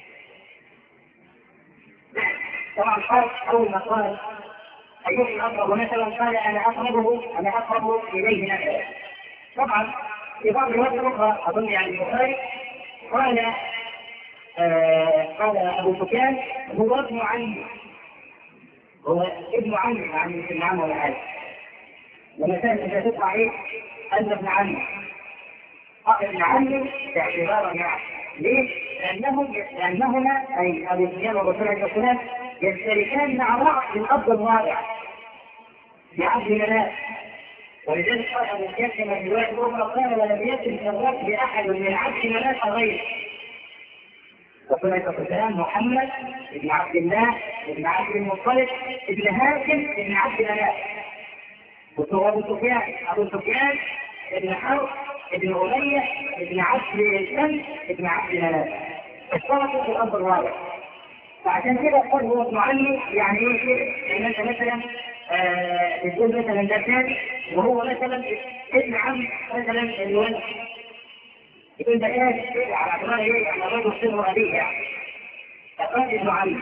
طبعا قال أول ما قال أيهم أقرب مثلا قال أنا أقربه أنا أقرب إليه نفسه. طبعا في بعض الروايات الأخرى أظن يعني البخاري قال آه قال أبو سفيان هو ابن عمي، هو ابن عمي يعني ابن عمي ولا حاجة. لما كان إذا تطلع إيه أنت ابن عمي ابن عمي باعتبار يعني ليه؟ لأنهم لأنهما أي أبو سفيان والرسول عليه الصلاة والسلام يشتركان مع بعض في الأرض الواقع بعبد مناف. ولذلك قال أبو سفيان كما في رواية أخرى قال ولم يكن الرب بأحد من عبد مناف غيره. الرسول عليه الصلاة والسلام محمد ابن عبد الله ابن عبد المطلب ابن هاشم ابن عبد مناف. وأبو سفيان أبو سفيان ابن حرب ابن أمية ابن عبد الشمس ابن عبد مناف. اشتركوا في الأرض الواقع. فعشان كده قال هو ابن عمي يعني ايه كده؟ ان انت مثلا تقول مثلا ده ثاني وهو مثلا ابن عم مثلا الولد يقول ده ايه على اعتبار ايه على رجل سر ابيه يعني. فقال ابن عمي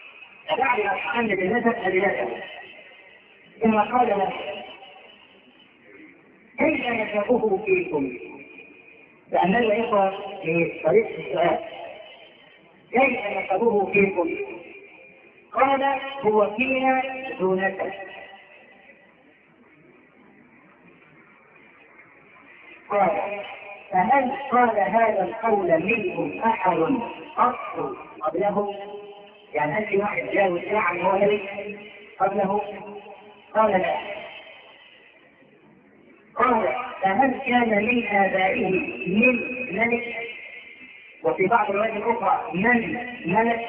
فبعد ما تحمل النسب ابنته ثم قال له كيف نسبه فيكم؟ لأننا يا إخوة في طريقة السؤال كيف نسبه فيكم؟ قال هو فينا ذو نسب. قال فهل قال هذا القول منكم أحد قط قبله؟ يعني هل في واحد جاوز يعني هو نبي قبله؟ قال لا. قال فهل كان من آبائه من ملك؟ وفي بعض الروايات الأخرى من ملك؟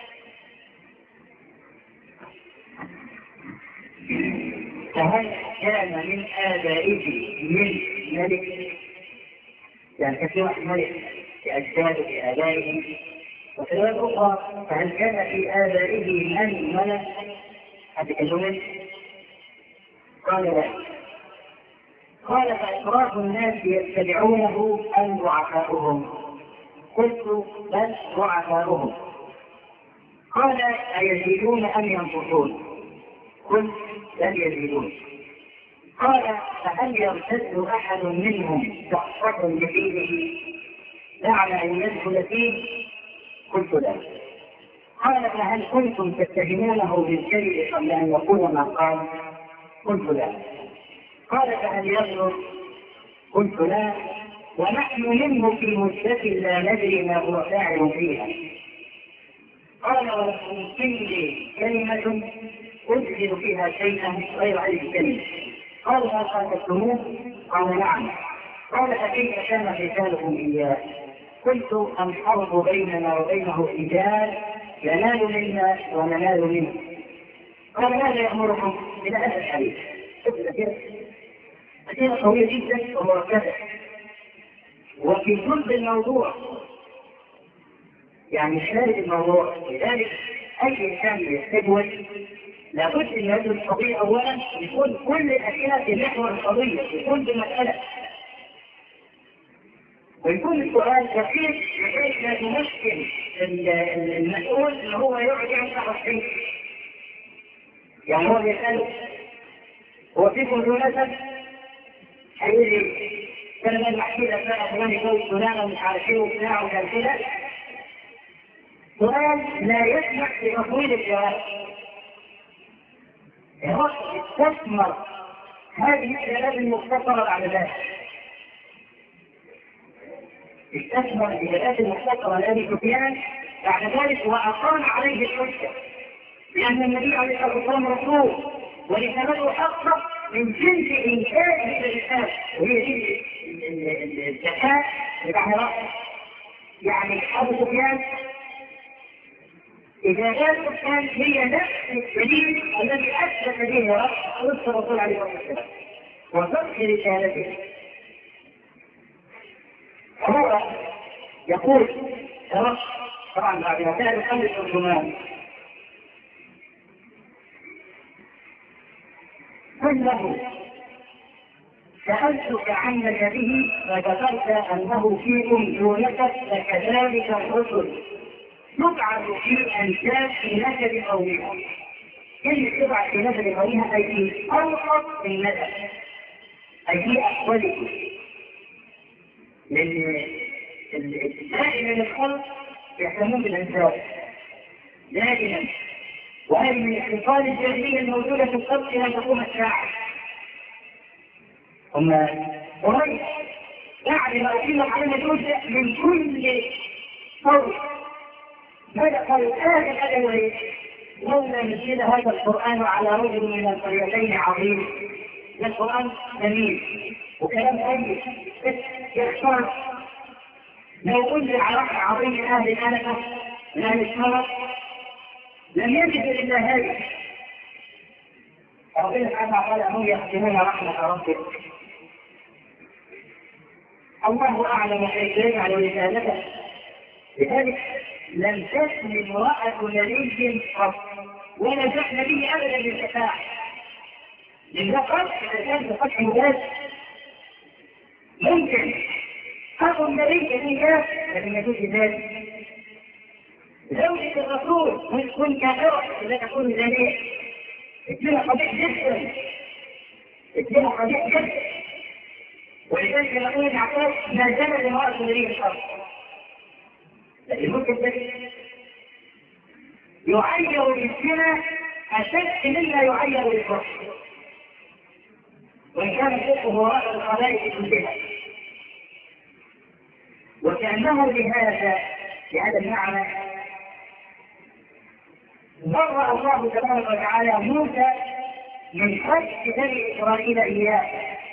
فهل كان من آبائه من ملك؟ يعني كان في واحد ملك في أجداده في آبائه. وفي الرواية الأخرى فهل كان في آبائه من ملك؟ هذا كلمة. قال لا. قال فإفراط الناس يتبعونه أم ضعفاؤهم؟ قلت بل ضعفاؤهم. قال أيزيدون أم ينقصون؟ قلت بل يزيدون. قال فهل يرتد أحد منهم شخصة لدينه بعد أن يدخل فيه؟ قلت لا. قال فهل كنتم تتهمونه بالكذب قبل أن يقول ما قال؟ قلت لا. قال فهل يغدر؟ قلت لا. ونحن منه في مدة لا ندري ما هو فاعل فيها. قال ولكم كل كلمة أدخل فيها شيئا غير هذه الكلمة. قال ما قاتلتموه؟ قال نعم. قال فكيف كان قتالكم إياه؟ قلت الحرب بيننا وبينه رجال ينال منا وننال منه. قال ماذا يأمركم؟ إلى هذا الحديث. كثيرة قوية جدا ومركزة وفي جزء الموضوع، يعني شارك الموضوع. لذلك أي إنسان يستجوز لابد أن يدرس القضية أولا، يكون كل الأشياء في محور القضية، يكون بمسألة، ويكون السؤال دقيق بحيث لا تمكن المسؤول ان هو يقعد ينصح الشيء. يعني هو بيسأله هو فيكم ذو نسب؟ هيقول لي كلمة المحكية فلان فلان يقول فلان ومش عارف ايه وبتاع وكان كده. سؤال لا يسمح بتطويل الجواب. هو استثمر هذه الآلات المختصرة بعد ذلك. استثمر الإجابات المختصرة لأبي سفيان بعد ذلك وأقام عليه الحجة، لأن النبي عليه الصلاة والسلام رسول ورسالته حقه من جنس إنتاج الرسالة، وهي دي الذكاء بتاع رأسه. يعني أبو سفيان إجابات سفيان هي نفس الدليل الذي أثبت به رأس الرسول عليه الصلاة والسلام وصدق رسالته. هو يقول طبعا بعد ما كان يخلص الترجمان قل له سألتك عن نسبه فذكرت أنه فيكم ذو نسب فكذلك الرسل تبعث في أنساب في نسب قومها. كلمة تبعث في نسب قومها أي في أوسط النسب أي في أحوالكم. لأن دائما الخلق يهتمون بالأنساب دائما، وهذه من الخصال الجاهلية الموجودة في الخلق إلى تقوم الساعة. هم قريش بعد ما أقيم علينا جزء من كل قول بدأ قالوا هذا الأدوية لولا نزل هذا القرآن على رجل من القريتين عظيم. القرآن جميل وكلام طيب يختار لو أنزل على رحمة عظيم من أهل الآلة من أهل الشرف لم يجد إلا هذه. ربنا سبحانه قال هم يختمون رحمة ربك. الله أعلم حيث يجعل رسالته. لذلك لم تسل امرأة نبي قط ولا جاء نبي أبدا بالشفاعة. لذا فتح الإنسان بفتح مجاز ممكن أخو النبي كثيرا لكن يجوز ذلك. زوجة الرسول مش تكون كافرة لا تكون زانية. اتنين قبيح جدا اتنين قبيح جدا ولذلك يقول يعقوب ما زال لمرأة مريم الأرض. لكن ممكن يعير بالزنا أشد مما يعير بالكفر، وإن كان الكفر هو رأس الخبائث كلها. وكأنه بهذا بهذا المعنى برأ الله تبارك وتعالى موسى من خلق بني إسرائيل إياه.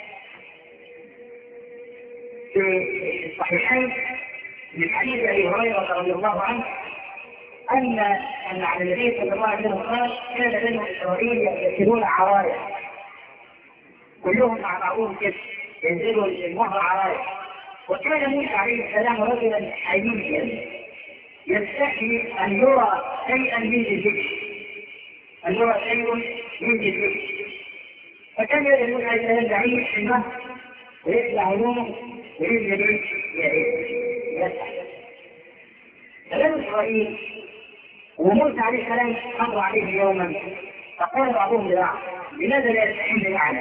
في الصحيحين من حديث أبي هريرة رضي الله عنه أن أن على النبي صلى الله عليه وسلم قال كان بني إسرائيل يأكلون عرايا، كلهم مع بعضهم كده ينزلوا المهر عرايا. وكان موسى عليه السلام رجلا حييا يستحي أن يرى شيئا من الذكر، أن يرى شيء من الذكر. فكان يد موسى عليه السلام بعيد في النهر ويطلع نومه وينزل يسعى. فبني إسرائيل وموسى عليه السلام مر عليه يوما فقال بعضهم لبعض لماذا لا يستحل معنا؟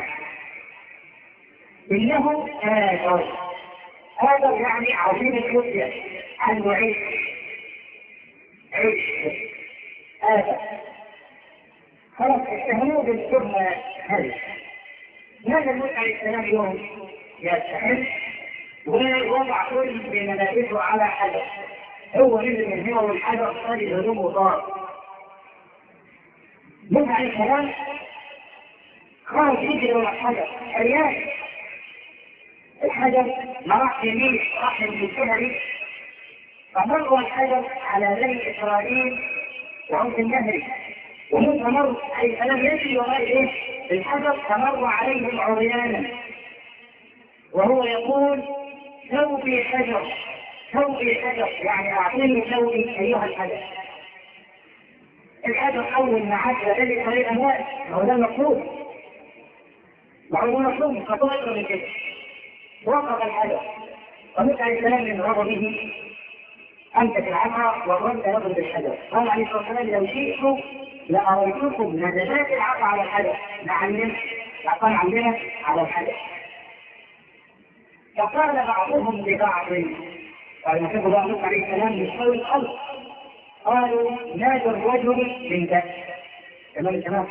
إنه آدر. آدر يعني عظيم الكتلة عنه عيش عيش آدر. خلاص اتهموه بالتهمة هذه. ماذا موسى عليه السلام يوم يستحل ووضع كل بملابسه على حجر، هو نزل من هنا والحجر صار الهدوم وطار. موسى عليه السلام خرج يجري ورا الحجر عريان. الحجر ما راح يمين راح يمين، فمر الحجر على بني اسرائيل وهم في النهر، وموسى مر عليه السلام يجري وراء ايه؟ الحجر فمر عليهم عريانا وهو يقول ثوبي حجر ثوبي حجر، يعني اعطيني ثوبي ايها الحجر. الحجر اول ما عاد بني اسرائيل اموات، هو ده المقصود، وهو مطلوب خطوه من كده. وقف الحجر وموسى عليه السلام من غضبه امسك العصا والرد يضرب الحجر. قال عليه الصلاه والسلام لو شئت لاريتكم نزلات العصا على الحجر، لعلنا العصا عندنا على الحجر. فقال بعضهم لبعض، قال نحب الله موسى عليه السلام بقول الخلق، قالوا نادى الرجل من ذا تمام تمام.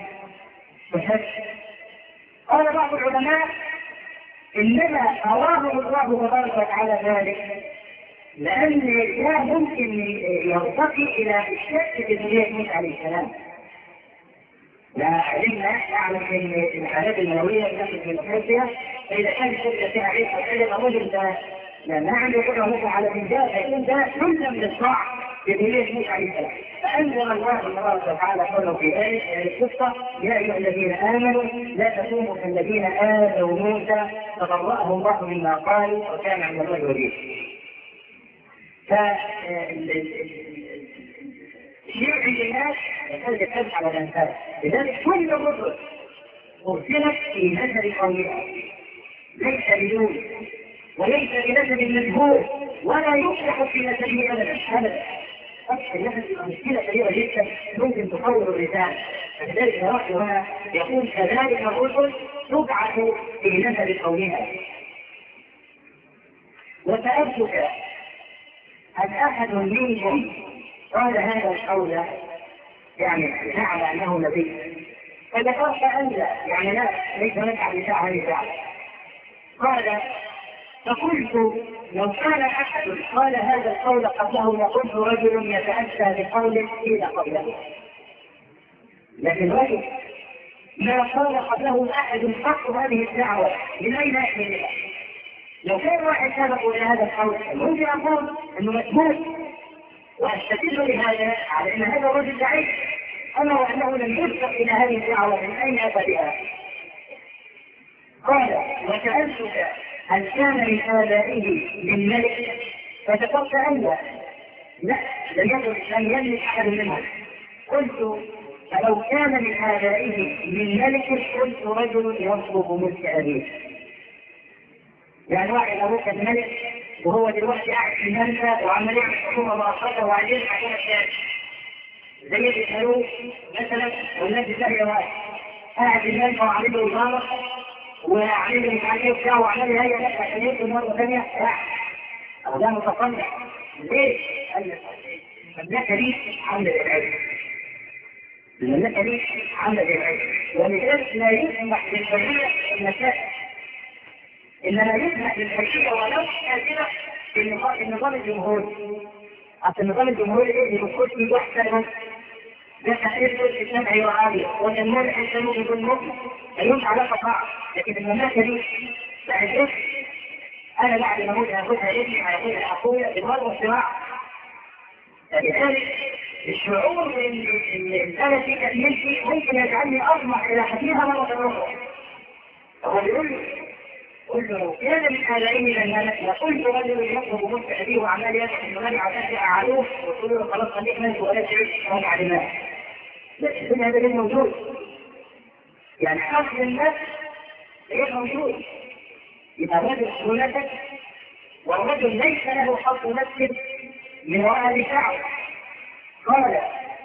قال بعض العلماء انما اراه الله تبارك وتعالى ذلك لان لا ممكن يرتقي الى الشك بذريه موسى عليه السلام. لا علمنا نعلم ان الحالات المنويه تاخذ من حيثها، فاذا كان الشركه فيها عيش وحاجه الرجل ده لا نعم يقدر موسى على الانجاز، لكن ده يلزم للصاع بذريه موسى عليه السلام. فانزل الله تبارك وتعالى قوله في ايه القصه: يا ايها الذين امنوا لا تكونوا كالذين اذوا موسى فبرأه الله مما قالوا وكان عند الله وجيها. شيء عند الناس يحتاج الحج على الانسان، لذلك كل الرسل ارسلت في نسب قومها، ليس بدون وليس بنسب مجهول ولا يصلح في نسبه ابدا ابدا. النسب مشكله كبيره جدا ممكن تطور الرساله، فلذلك راى هنا يقول كذلك الرسل تبعث في نسب قومها. وسألتك هل احد منهم قال هذا القول يعني زعم انه نبي؟ فذكرت ان لا، يعني لا ليس لك عن ساعه لساعه. قال فقلت لو كان احد قال هذا القول قبله لقلت رجل يتاتى بقول قيل قبله، لكن رجل ما قال قبله احد قط هذه الدعوه من اين يحملها؟ لو كان واحد سبق الى هذا القول ممكن اقول انه مسموح واستدل لهذا على ان هذا الرجل ضعيف، اما وانه لم يسبق الى هذه الدعوه من اين اتى بها؟ قال وسالتك هل كان من ابائه من ملك؟ فذكرت ان لا لا لم يكن لم يملك احد منهم. قلت فلو كان من ابائه من ملك قلت رجل يطلب ملك ابيه. يعني واحد ابوك الملك وهو دلوقتي قاعد في المنفى وعمال يعمل حكومه مؤقته وبعدين حكومه ثانيه زي الفاروق مثلا والناس الثانيه واحد قاعد في المنفى وعامل له وزاره وعمل مش عارف ايه بتاعه وعمل لي هي لك عشان يمكن مره ثانيه لا. او ده متصنع ليه؟ قال لك المملكه دي عامله العلم. المملكه دي عامله العلم ولذلك لا يسمح للبريه المسائل انما يسمح للبريه ولو كده في النظام الجمهوري. اصل النظام الجمهوري ايه بيكون فيه واحده ده تحرير الاسلام ايوه عالي والنمور الاسلامي يكون مؤمن ملوش علاقه صعب. لكن المملكه دي بعد انا بعد ما اموت هاخدها ابني هاخدها اخويا بالمره والصراع. فلذلك الشعور ان انا في تأمينتي ممكن يجعلني اطمح الى حكيمها مره اخرى. هو بيقول له قل له كان من آلائه لما وقلت رجل يطلب ملك أبيه وعمال يدعو المال عشان أعلوه وقلت له خلاص خليك منك ولا تعيش رجع دماغ. لكن هذا غير موجود. يعني أصل النفس غير موجود. يبقى الرجل سلطة والرجل ليس له حق نفس من وراء دفاعه. قال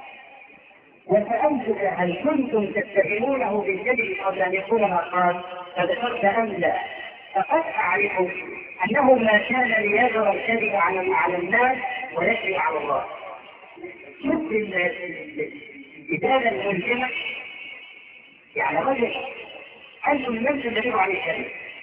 وسألتك هل كنتم تتهمونه بالكذب قبل أن يقول ما قال فذكرت أم لا. فقد أعرف أنه ما كان ليذر الكذب على الناس ويكذب على الله. شوف الكتابة الملزمة يعني رجل أنتم الناس الذين عليه الكذب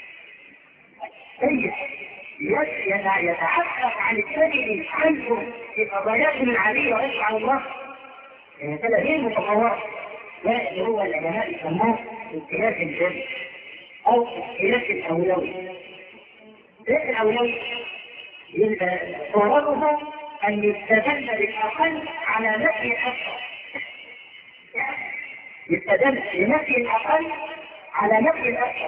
طيب يتعبد عن الكذب عنكم في قضاياكم العادية ويكذب على الله. هذا غير متطور. ده اللي هو العلماء يسموه اختلاف الجد او اختلاف الاولوي. ايه الاولوي؟ يبقى صورته ان يستدل بالاقل على نفي الاكثر. يستدل بنفي الاقل على نفي الاكثر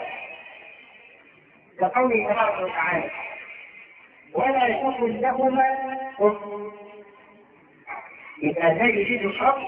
كقوله تبارك وتعالى ولا يكن لهما كفر. يبقى لا يجيد الشر.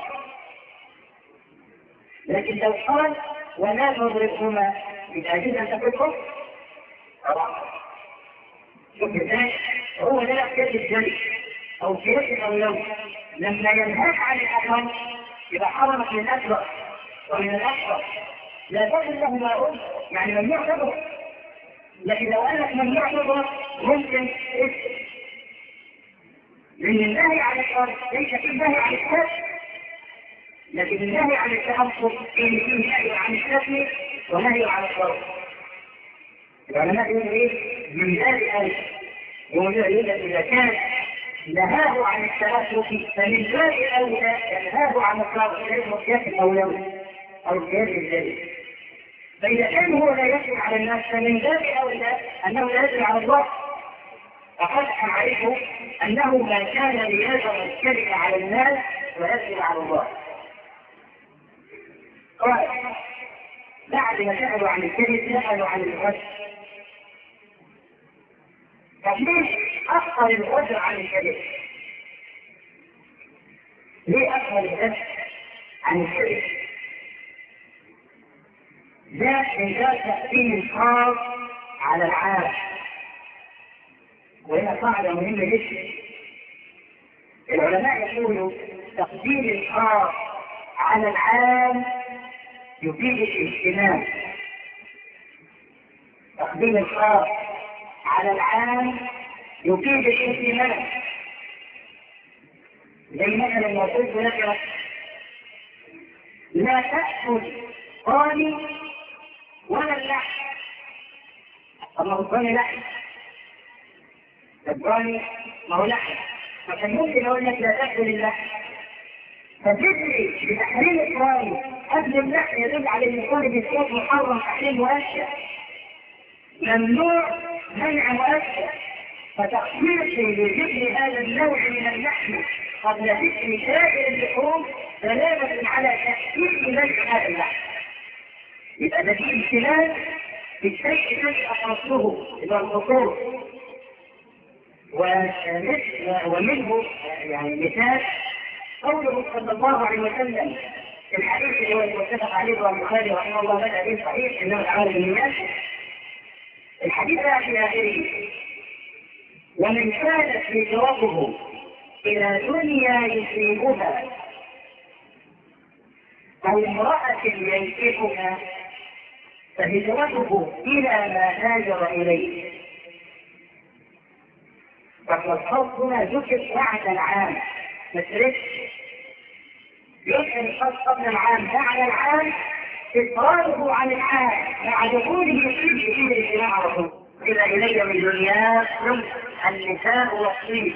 لكن لو قال ولا نضربهما يبقى يجوز ان تكون كفر طبعا. شوف ازاي هو ده احتياج الجري او احتياج الاولوي. لما ينهاك عن الاقل يبقى حرمك من الاكبر ومن الاكبر. لا تجد له ما قلت يعني ممنوع تضرب. لكن لو قال لك ممنوع تضرب ممكن اسم لأن النهي عن الشر ليس فيه نهي عن الشر. لكن النهي عن التعصب فيه نهي عن الشتم ونهي عن الشر. العلماء يقولوا ايه؟ من باب أولى. يقولوا إذا كان نهاه عن التعصب فمن باب أولى ينهاه عن الشر لأنه قياس الأولوي أو قياس الذاتي. فإذا كان هو لا يجب على الناس فمن باب أولى أنه لا يجب على الله. فقد أعرفه أنه ما كان ليذر الكذب على الناس ويكذب على الله. قال بعد ما سألوا عن الكذب سألوا عن الغدر. طب ليه أخطر الغدر عن الكذب؟ ليه أخطر الغدر عن الكذب؟ ده من ذات تأثير الخاص على العالم. وهنا قاعدة مهمة جدا. العلماء يقولوا تقديم الخاص على العام يفيد الاهتمام. تقديم الخاص على العام يفيد الاهتمام. زي مثلا ما قلت لك لا تأكل قاني ولا اللحم. طب ما هو القاني لحم. الضاني ما هو لحم. فكان ممكن اقول لك لا تاكل اللحم. فتدري بتحريم الضاني قبل اللحم يدل على ان يكون بالصوت محرم تحريم مؤشر. ممنوع منع مؤشر. فتخصيصي لذكر هذا النوع من اللحم قبل ذكر سائر اللحوم دلالة على تأكيد منع هذا اللحم. يبقى ده في امتنان بالشيء الذي اخصه الى الخصوص. ومنه يعني مثال قوله صلى الله عليه وسلم في الحديث اللي هو المتفق عليه والبخاري رحمه الله بدأ به صحيح انه العمل بالنيات. الحديث في اخره ومن كانت هجرته الى دنيا يصيبها او امرأة ينكحها فهجرته إلى ما هاجر إليه. فالخط هنا ذكر بعد العام ما تركش يذكر الخط قبل العام بعد العام إفراده عن العام مع دخوله في كل الاجتماع على طول. إلى إلي من دنياكم النساء والطيب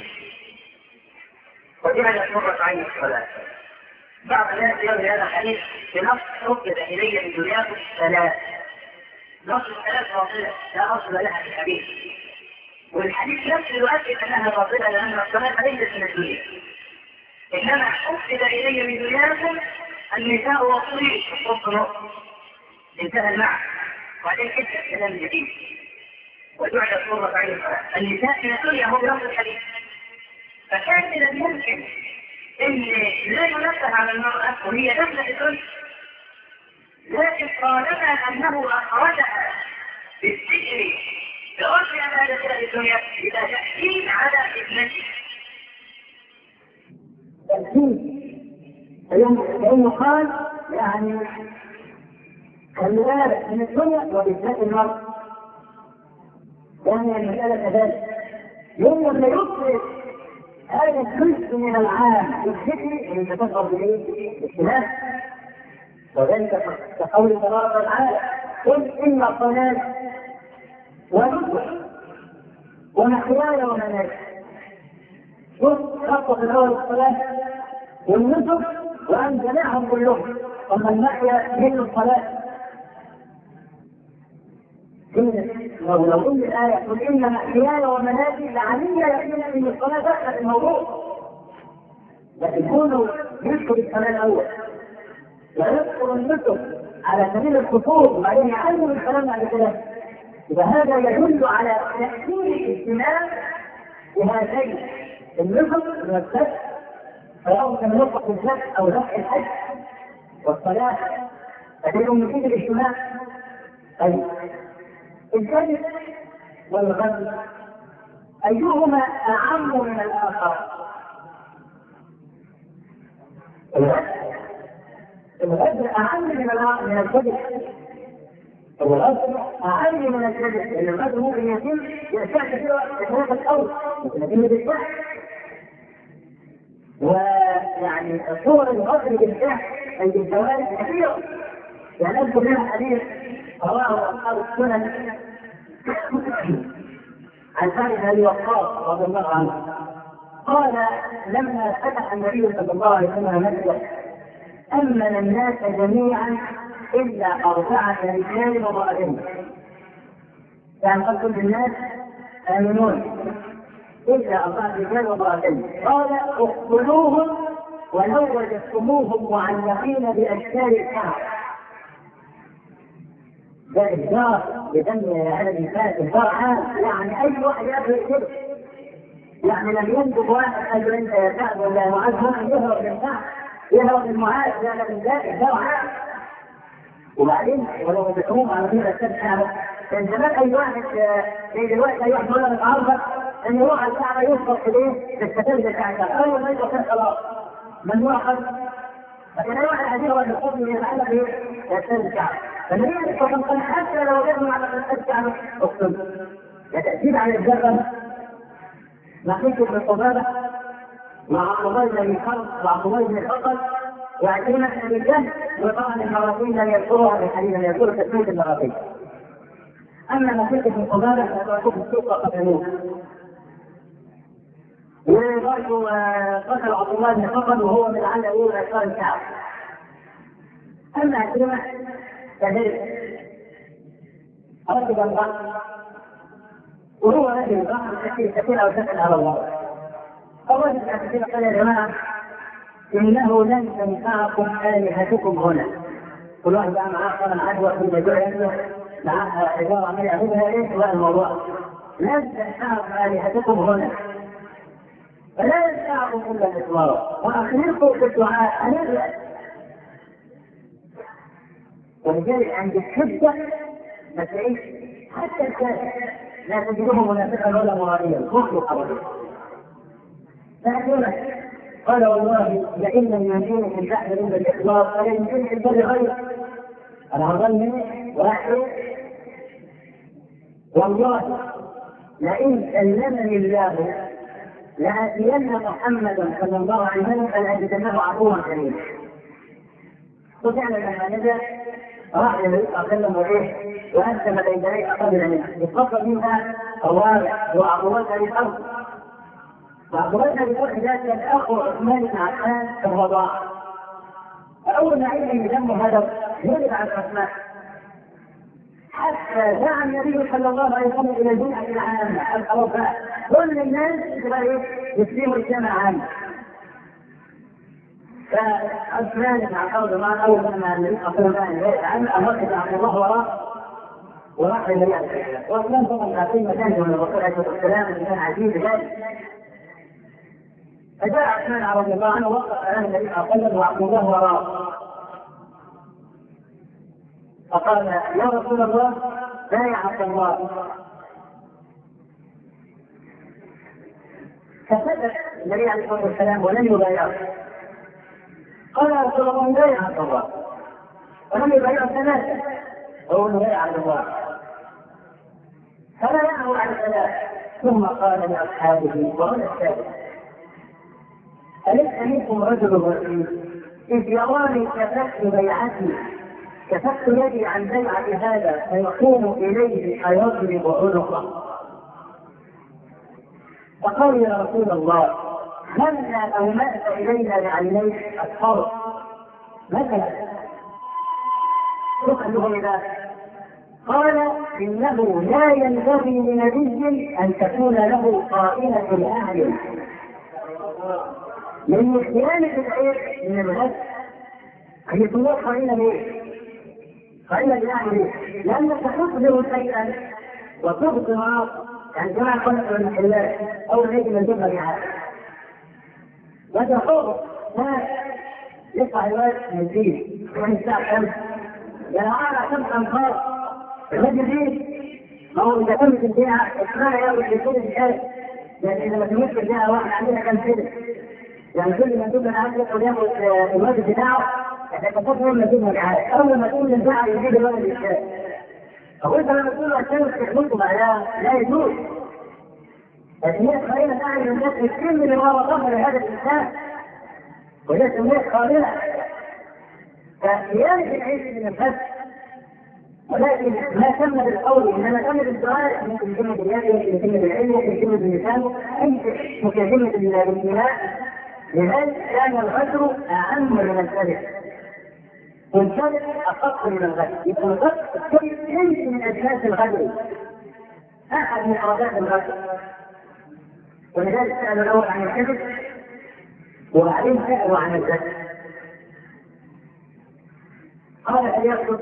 وجعلت مرة عين الصلاة. بعض الناس يروي هذا الحديث بنص حفظ إلي من دنياكم ثلاث. نص الثلاث باطلة لا أصل لها في الحديث، والحديث نفسه يؤكد أنها باطلة لأن الصلاة ليست من الدنيا، إنما حفظ إلي من دنياكم النساء والطيب الصبر انتهى المعنى. وبعدين كتب كلام جديد وجعلت مرة عين الصلاة. النساء من الدنيا هم نفس الحديث، فكان من الممكن ان لا ينفذ على المرأة وهي دخلت الدنيا، لكن طالما انه اخرجها بالسجن بأرض ما دخلت الدنيا الى تحكيم على ابنته. لأنه قال يعني خلي بالك من الدنيا وبالذات المرأة، يعني المسألة كذلك يوم لما يفرق هذا الجزء من العام الذكري اللي تظهر به الاختلاف، وذلك كقول تبارك وتعالى قل إن الصلاة ونسك ومحياي ومماتي. شوف خطة في الأول الصلاة والنسك وأن جميعهم كلهم، أما المحيا من الصلاة لو لو قلنا الآية قل إن محياي ومماتي لعلي يقين أن الصلاة دخلت الموضوع، لكن كونه يذكر الصلاة الأول ويذكر النسك على سبيل الخصوص وبعدين يعلم الكلام على كده، يبقى هذا يدل على تأثير الاهتمام بهذين النسك والسك، سواء كان نطق الزكاة أو دفع الحج والصلاة، فإنهم يفيد الاجتماع. طيب الكذب والغدر أيهما أعم من الآخر؟ الغدر أعم من من الكذب، الغدر أعم من الكذب، لأن الغدر ممكن يتم يأتي كثيرا بثلاث الأول ممكن يتم بالفعل، ويعني صور الغدر بالفعل عند الزواج كثيرة. يعني أذكر لها حديث رواه أصحاب السنن عن سعد بن أبي وقاص رضي الله عنه قال لما فتح النبي صلى الله عليه وسلم مكة أمن الناس جميعا إلا أربعة رجال وامرأتين، يعني قد كل الناس آمنون إلا أربعة رجال وامرأتين، قال اقتلوهم ولو وجدتموهم معلقين بأشكال الكعب. ده إجبار بدم على النساء، إجبار عام، يعني أي واحد يأخذ كده، يعني لم ينطق واحد قال له أنت يا كعب ولا معاذ واحد يهرب من كعب يهرب من معاذ، لا لا من ده إجبار عام. وبعدين ولو بتقوم على كده الكعبة كان زمان أي واحد زي دلوقتي أي واحد ولا متعرض أن يروح على الكعبة يوصل في إيه؟ في التفل بتاع الكعبة، أول ما يوصل خلاص ممنوع خالص. لكن أي واحد عايز يروح للقبر يتعلق إيه؟ يتفل الكعبة. فالنبي عليه الصلاة والسلام حتى لو وجدنا على الكعبة اقتل. يتأكيد على الجرة نحيك بن قبابة مع عبد الله بن حرب وعبد الله بن الحطب وعكرمة بن الجهل، وطبعا المراتين لم يذكروها في الحديث، لم يذكروا تسمية المراتين. أما نحيك بن قبابة فتركوه في السوق قتلوه. وبرضه قتل عبد الله بن الحطب وهو من العلة الأولى إيصال الكعبة. أما عكرمة كذلك ركب البحر وهو رجل البحر كثير كثير أو سكن على الله. الرجل كثير قال يا جماعة إنه لن تنفعكم آلهتكم هنا. كل واحد بقى معاه قلم عدوى في الجوع معاه حجارة عمال يعملها إيه ولا الموضوع. لن تنفعكم آلهتكم هنا فلا ينفعكم إلا الإصرار وأخلقوا في الدعاء أن ولذلك عند الحجة ما تلاقيش حتى الكافر لا تجدهم منافقا ولا مرائيا مخلوق أبدا. فأقول قال والله لئن لم ينجوني من بحر إلا الإخلاص فلا ينجوني من بر غيره. أنا هظل مني واحد والله لئن كلمني الله لآتين محمدا صلى الله عليه وسلم فلأجدنه عفوا كريما. وفعلا لما نزل راح النبي صلى الله عليه وسلم وايه وأسلم بين يديه قبل منه يتقبل منها الرابع وعبد الله بن الأرض. وعبد الله بن الأرض ذات الأخ عثمان بن عفان في الرضاعة. فأول ما علم دمه هذا يجب عن عثمان حتى دعا النبي صلى الله عليه وسلم الى البيعه العامه الخلفاء كل الناس يسلموا الجامعه عامه. فعثمان بن عفان معه اول لما النبي صلى الله عليه وسلم العامه امر عبد الله وراه وراح النبي عليه الصلاه والسلام. وعثمان طبعا عارفين مكانه من الرسول عليه الصلاه والسلام كان عزيز ذلك. فجاء عثمان رضي الله عنه وقف امام النبي صلى الله عليه وسلم وعبد الله وراه فقال يا رسول الله بايعك الله. فسكت النبي عليه الصلاه والسلام ولم يبايعه. قال يا رسول الله بايعك الله ولم يبايعه ثلاثه هو بايعك الله فبايعه على ثلاث ثم قال لاصحابه وهنا الثالث أليس منكم رجل رشيد إذ يراني كففت بيعتي كففت يدي عن بيعة هذا فيقوم إليه فيضرب عنقه. فقال يا رسول الله هلا أومأت إلينا بعينيك الفرق مثلا شكرا له لذلك. قال إنه لا ينبغي لنبي أن تكون له قائمة الأعين من صيانة العين من الغد هي تكون قائمة ليه؟ قائمة بالأعين ليه؟ لأنك تخبر شيئا وتبطر يعني كما قلت من الحلال أو الذي من جبه بها وتخبر ناس يقع الوقت من الدين من الساعة خمس يعني أعلى خمس أنفار الرجل دي ما هو إذا كنت البيعة إسماعي يأخذ بكل الحال يعني إذا ما تمشي البيعة واحد عندنا كم سنة يعني كل ما تقول أنا عايز ياخذ الواجب بتاعه إذا كنت تقول ما تقول معاه أول ما تقول البيعة يجيب الواجب الثاني أو أنت لما تقول عشان تحملكم عليها لا يجوز. لكن هي خلينا تعمل الناس كثير من وراء ظهر هذا الإنسان وليس الناس خالصة فصيانة العيش من الفتح ولكن ما تم بالقول انما تم بالدعاء ممكن كلمه اليد ممكن كلمه العلم ممكن كلمه اللسان ممكن كلمه الانتماء. لذلك كان الغدر اعم من الكذب والكذب اخف من الغدر. يكون الغدر جنس من اجناس الغدر احد من ارادات الغدر ولذلك سالوا الاول عن الكذب وبعدين سالوا عن الغدر. قال هل يقصد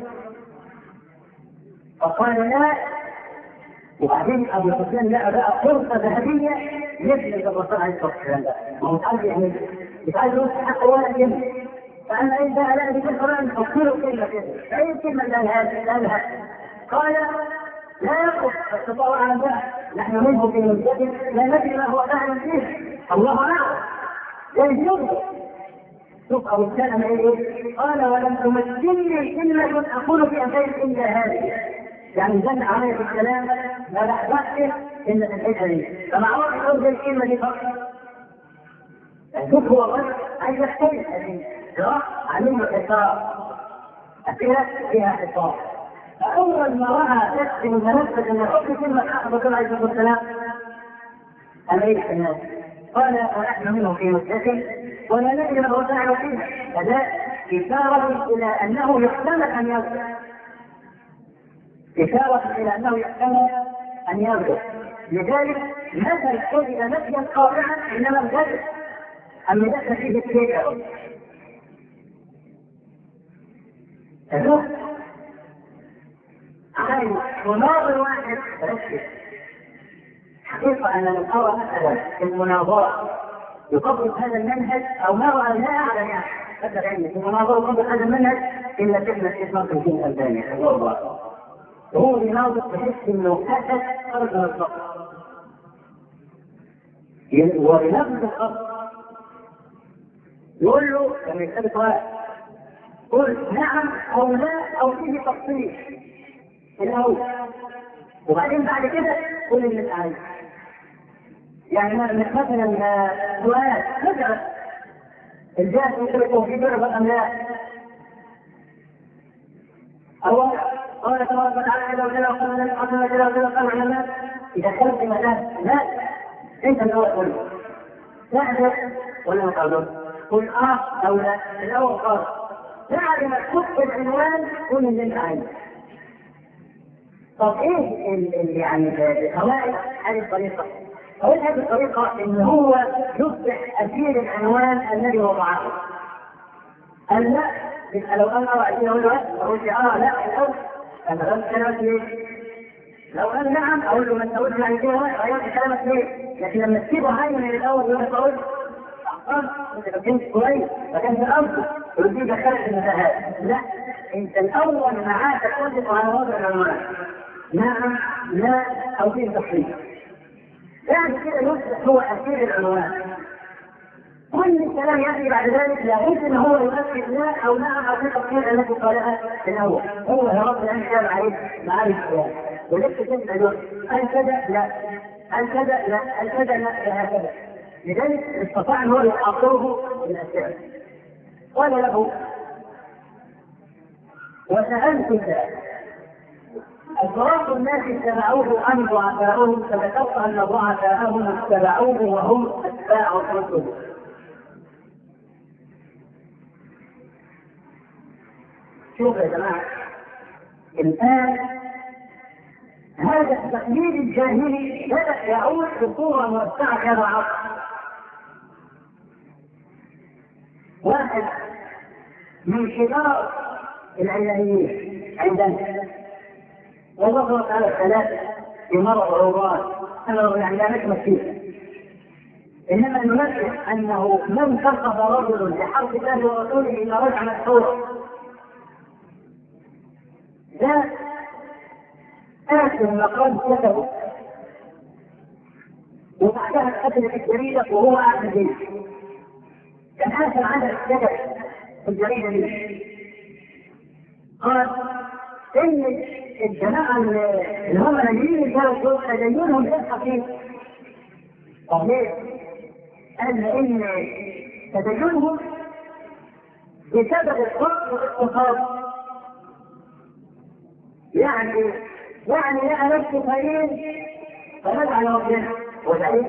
فقال لا وبعدين ابو سفيان لقى بقى فرصه ذهبيه مثل الرسول عليه الصلاه والسلام ما هو تعرف يعني بتعرف يوسف حق ولا كلمه فانا ايه بقى لا دي القران فكروا كلمه كده فاي كلمه قالها قالها قال لا يقف استطاعوا على بقى نحن منهم في المسجد لا ندري ما هو فاعل فيه الله اعلم لا يجوز. شوف ابو سفيان ايه قال ولم تمثلني كلمه اقول في امثال الا هذه يعني زن عليه في الكلام ما لحظتش إلا في الحته دي فما عرفش يقول الكلمه دي فقط. شوف هو الرجل عايز يختلف قراءة علمه الحصار أسئلة فيها حصار. فأول ما رأى تكتب المنفذ أن يحط كلمة حق الرسول عليه الصلاة والسلام أمريك الناس قال ونحن منه في مسجد ولا ندري ما هو فاعل فيه فذا إشارة إلى أنه يحتمل أن يرجع إشارة إلى أنه يحتمل أن يرجع. لذلك مثل كذب نفيا قاطعا إنما الكذب أم يدخل فيه الشيء تشوف عين مناظر واحد ركز حقيقة أن لو أرى مثلا في المناظرة يطبق هذا المنهج أو ما رأى لا أعلم يعني مثلا يعني في المناظرة يطبق هذا المنهج إلا كلمة اسمها في الجنة الثانية الله وهو يناظر بحس إنه أسد خرج من الضغط ولنفس الخط يقول له لما يكتب واحد قل نعم أو لا أو فيه تفصيل الأول وبعدين بعد كده قول اللي انت عايزه. يعني مثلا سؤال مثلا الجهاز يشركوا في درجة أم لا؟ أولا قال تبارك وتعالى إذا وجل وقال لك قال وجل وجل وقال على الناس إذا كنت في مكان لا أنت الأول قل لا أدرك ولا مقابل قل آه أو لا. الأول قال بعد ما تحط العنوان قل اللي أنت عايزه. طب إيه اللي يعني فوائد هذه الطريقة؟ فوائد هذه الطريقة إن هو يصبح أسير العنوان الذي وضعه. قال لا لو أنا رأيت أقول له أقول له آه لا الأول أنا غلط كلامك ليه؟ لو قال نعم أقول له ما تقولش يعني كده غيرت كلامك ليه؟ لكن لما تسيبه هاي من الأول يقول أقول أحسن أنت كنت كويس فكان في الأرض ودي دخلت المساهات. لا أنت الأول معاك تتفق على وضع العنوان نعم لا أو فيه تحريف. يعني كده يصبح هو أسير العنوان. كل الكلام يأتي بعد ذلك لابد ان هو يؤكد لا او نعم او في التفسير التي قالها في الاول. هو يا رب الان كان عليه معارف الكلام وليس كلمه دول هل كذا لا هل كذا لا هل كذا لا هكذا. لذلك استطاع ان هو يحاصره بالاسئله. قال له وسالتك أشراف الناس اتبعوه أم ضعفاؤهم؟ فذكرت أن ضعفاءهم اتبعوه وهم أتباع الرسل. شوف يا جماعة الآن هذا التقليد الجاهلي بدأ يعود بصورة موسعة كذا عصر. واحد من كبار العلمانيين عندنا وظهرت على الثلاثة في مرض عروبان. أنا يعني لا نكمل فيه إنما ننبه أنه من كفر رجل بحرف الله ورسوله إلى رجع مسحورا لا آسف مقام كتبه وبعدها قتل في الجريدة وهو أعلم به. كان آسف عنه الكتب في الجريدة دي قال إن الجماعة اللي هم نجيين كانوا تدينهم بالحقيقة. طب ليه؟ قال إن تدينهم بسبب الفقر والاقتصاد. يعني يعني لقى نفسه خير فنزع على ربنا وبعدين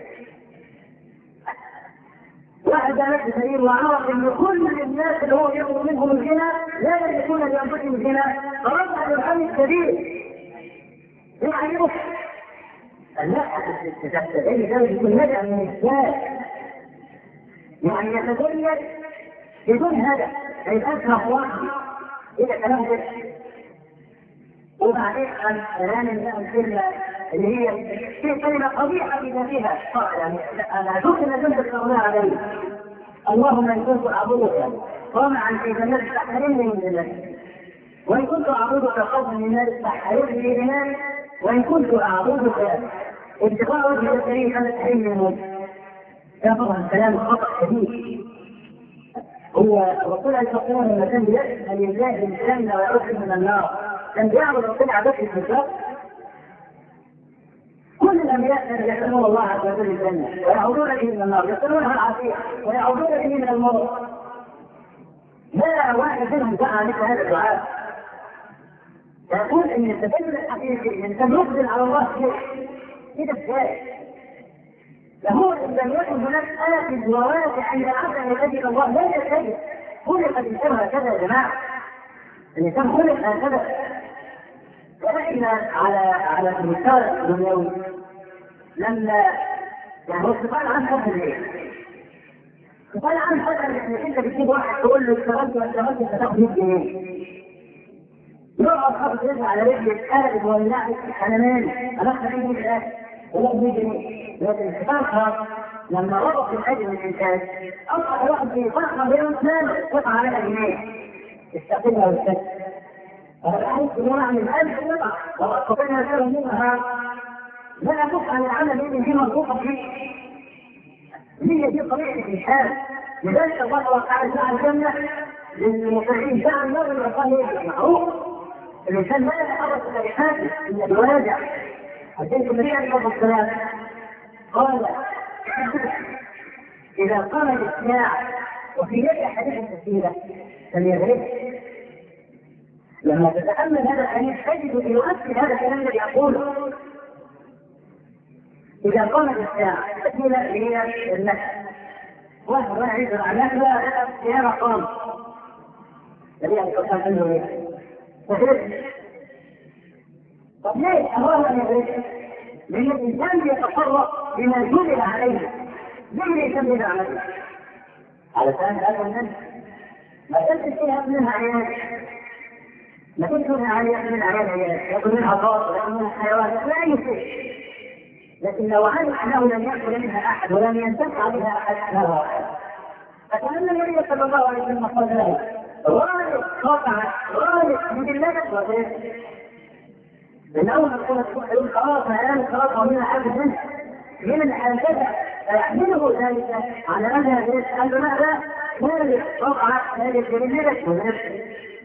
واحد ده نفسه خير وعرف ان كل الناس اللي هو ياخذ منهم الغنى لا يملكون لانفسهم الغنى فرجع للحل الكبير يعني يروح لا تتخيل ده يكون نجع من الاسلام يعني يتدين بدون هدف هيبقى واحد الى كلام ده. وبعدين الآن بقى الكلمة اللي هي في كلمة قبيحة بذاتها يعني أنا أشوف أن جنب الأغنى علي اللهم إن كنت أعبدك طمعا في جنات تحرمني من جنتك وإن كنت أعبدك خوفا من النار تحرمني من جنانك وإن كنت أعبدك ابتغاء وجه الكريم فلا تحرمني من وجهك. ده طبعا كلام خطأ شديد. هو الرسول عليه الصلاة والسلام لما كان بيسأل لله الجنة ويعوذ من النار كان بيعبد ربنا عبادة الحجاب. كل الانبياء كانوا يسالون الله عز وجل الجنه ويعودون به من النار يسالونها العافيه ويعودون به من الموت. لا واحد منهم دعا مثل هذا الدعاء يقول ان التدين الحقيقي ان كان يقبل على الله شيء كده ازاي؟ له ان لم يكن هناك آكل وواسع عند العبد الذي الله لا يستجب. خلق الانسان هكذا يا جماعه. الانسان خلق هكذا. وإحنا على على المستوى الدنيوي لما يعني هو سؤال عن حد ايه؟ سؤال عن حد انك انت بتجيب واحد تقول له اشتغلت واشتغلت هتاخد مية جنيه. يقعد خاطر يرجع على رجل القالب واللعب انا مالي انا اخذ مية جنيه ولا مية جنيه. لكن الانسان خاص لما ربط الاجر من الانسان اصبح واحد في فرحه بين مال قطعه عليها جنيه استقبلها واستقبلها. فالحديث يقول من ألف قطعة وأستطيع خيرا منها لا أبص عن العمل اللي فيه مربوطة فيه. هي دي طريقة الإنسان. لذلك الله تعالى جعل الجنة للمطيعين جعل النار والعقاب معروف الإنسان لا يتحرك بحاجة إلا بواجع. حديث النبي عليه الصلاة والسلام قال إذا قام الإسماع وفي يد أحدهم كثيرة فليغرب. لما تتأمل هذا الحديث تجد يؤكد هذا الكلام الذي يقوله. إذا قام الإسماع كثيرة هي النفس واحد راح يجري على لا يا مقام الذي القرآن عنده ليه فهرب. طب ليه أمر أن يغرب؟ لأن الإنسان يتصرف بما جبل عليه. ليه يسمى عليه؟ علشان هذا النفس ما تنسى فيها منها عيال، ما تنسى منها عيال من عيال عيال يأكل منها باطل يأكل منها حيوانات لا أي شيء. لكن لو علم أنه لم يأكل منها أحد ولم ينتفع بها أحد لا واحد. فكأن النبي صلى الله عليه وسلم قال ذلك غالب قطع غالب من اللبن وغيره. من أول ما تقول تقول خلاص الآن خلاص ومنها حاجة منه من الحاجة فيحمله ذلك على أنها قال له ماذا؟ غالب قطع غالب من اللبن وغيره.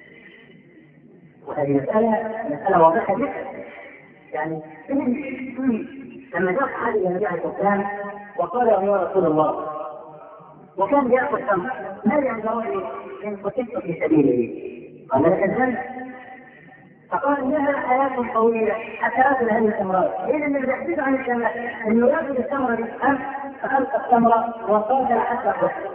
وهذه مسألة مسألة واضحة جدا. يعني لما جاء صحابي النبي عليه الصلاة والسلام وقال يا رسول الله وكان يأخذ تمر ما ينظرني إن قتلت في سبيله قال لك الجنة. فقال إنها حياة طويلة حتى آكل هذه التمرات. إذا اللي بيحدث عن الجنة إنه يأكل التمرة بالأمس فألقى التمرة وقاتل حتى قتل.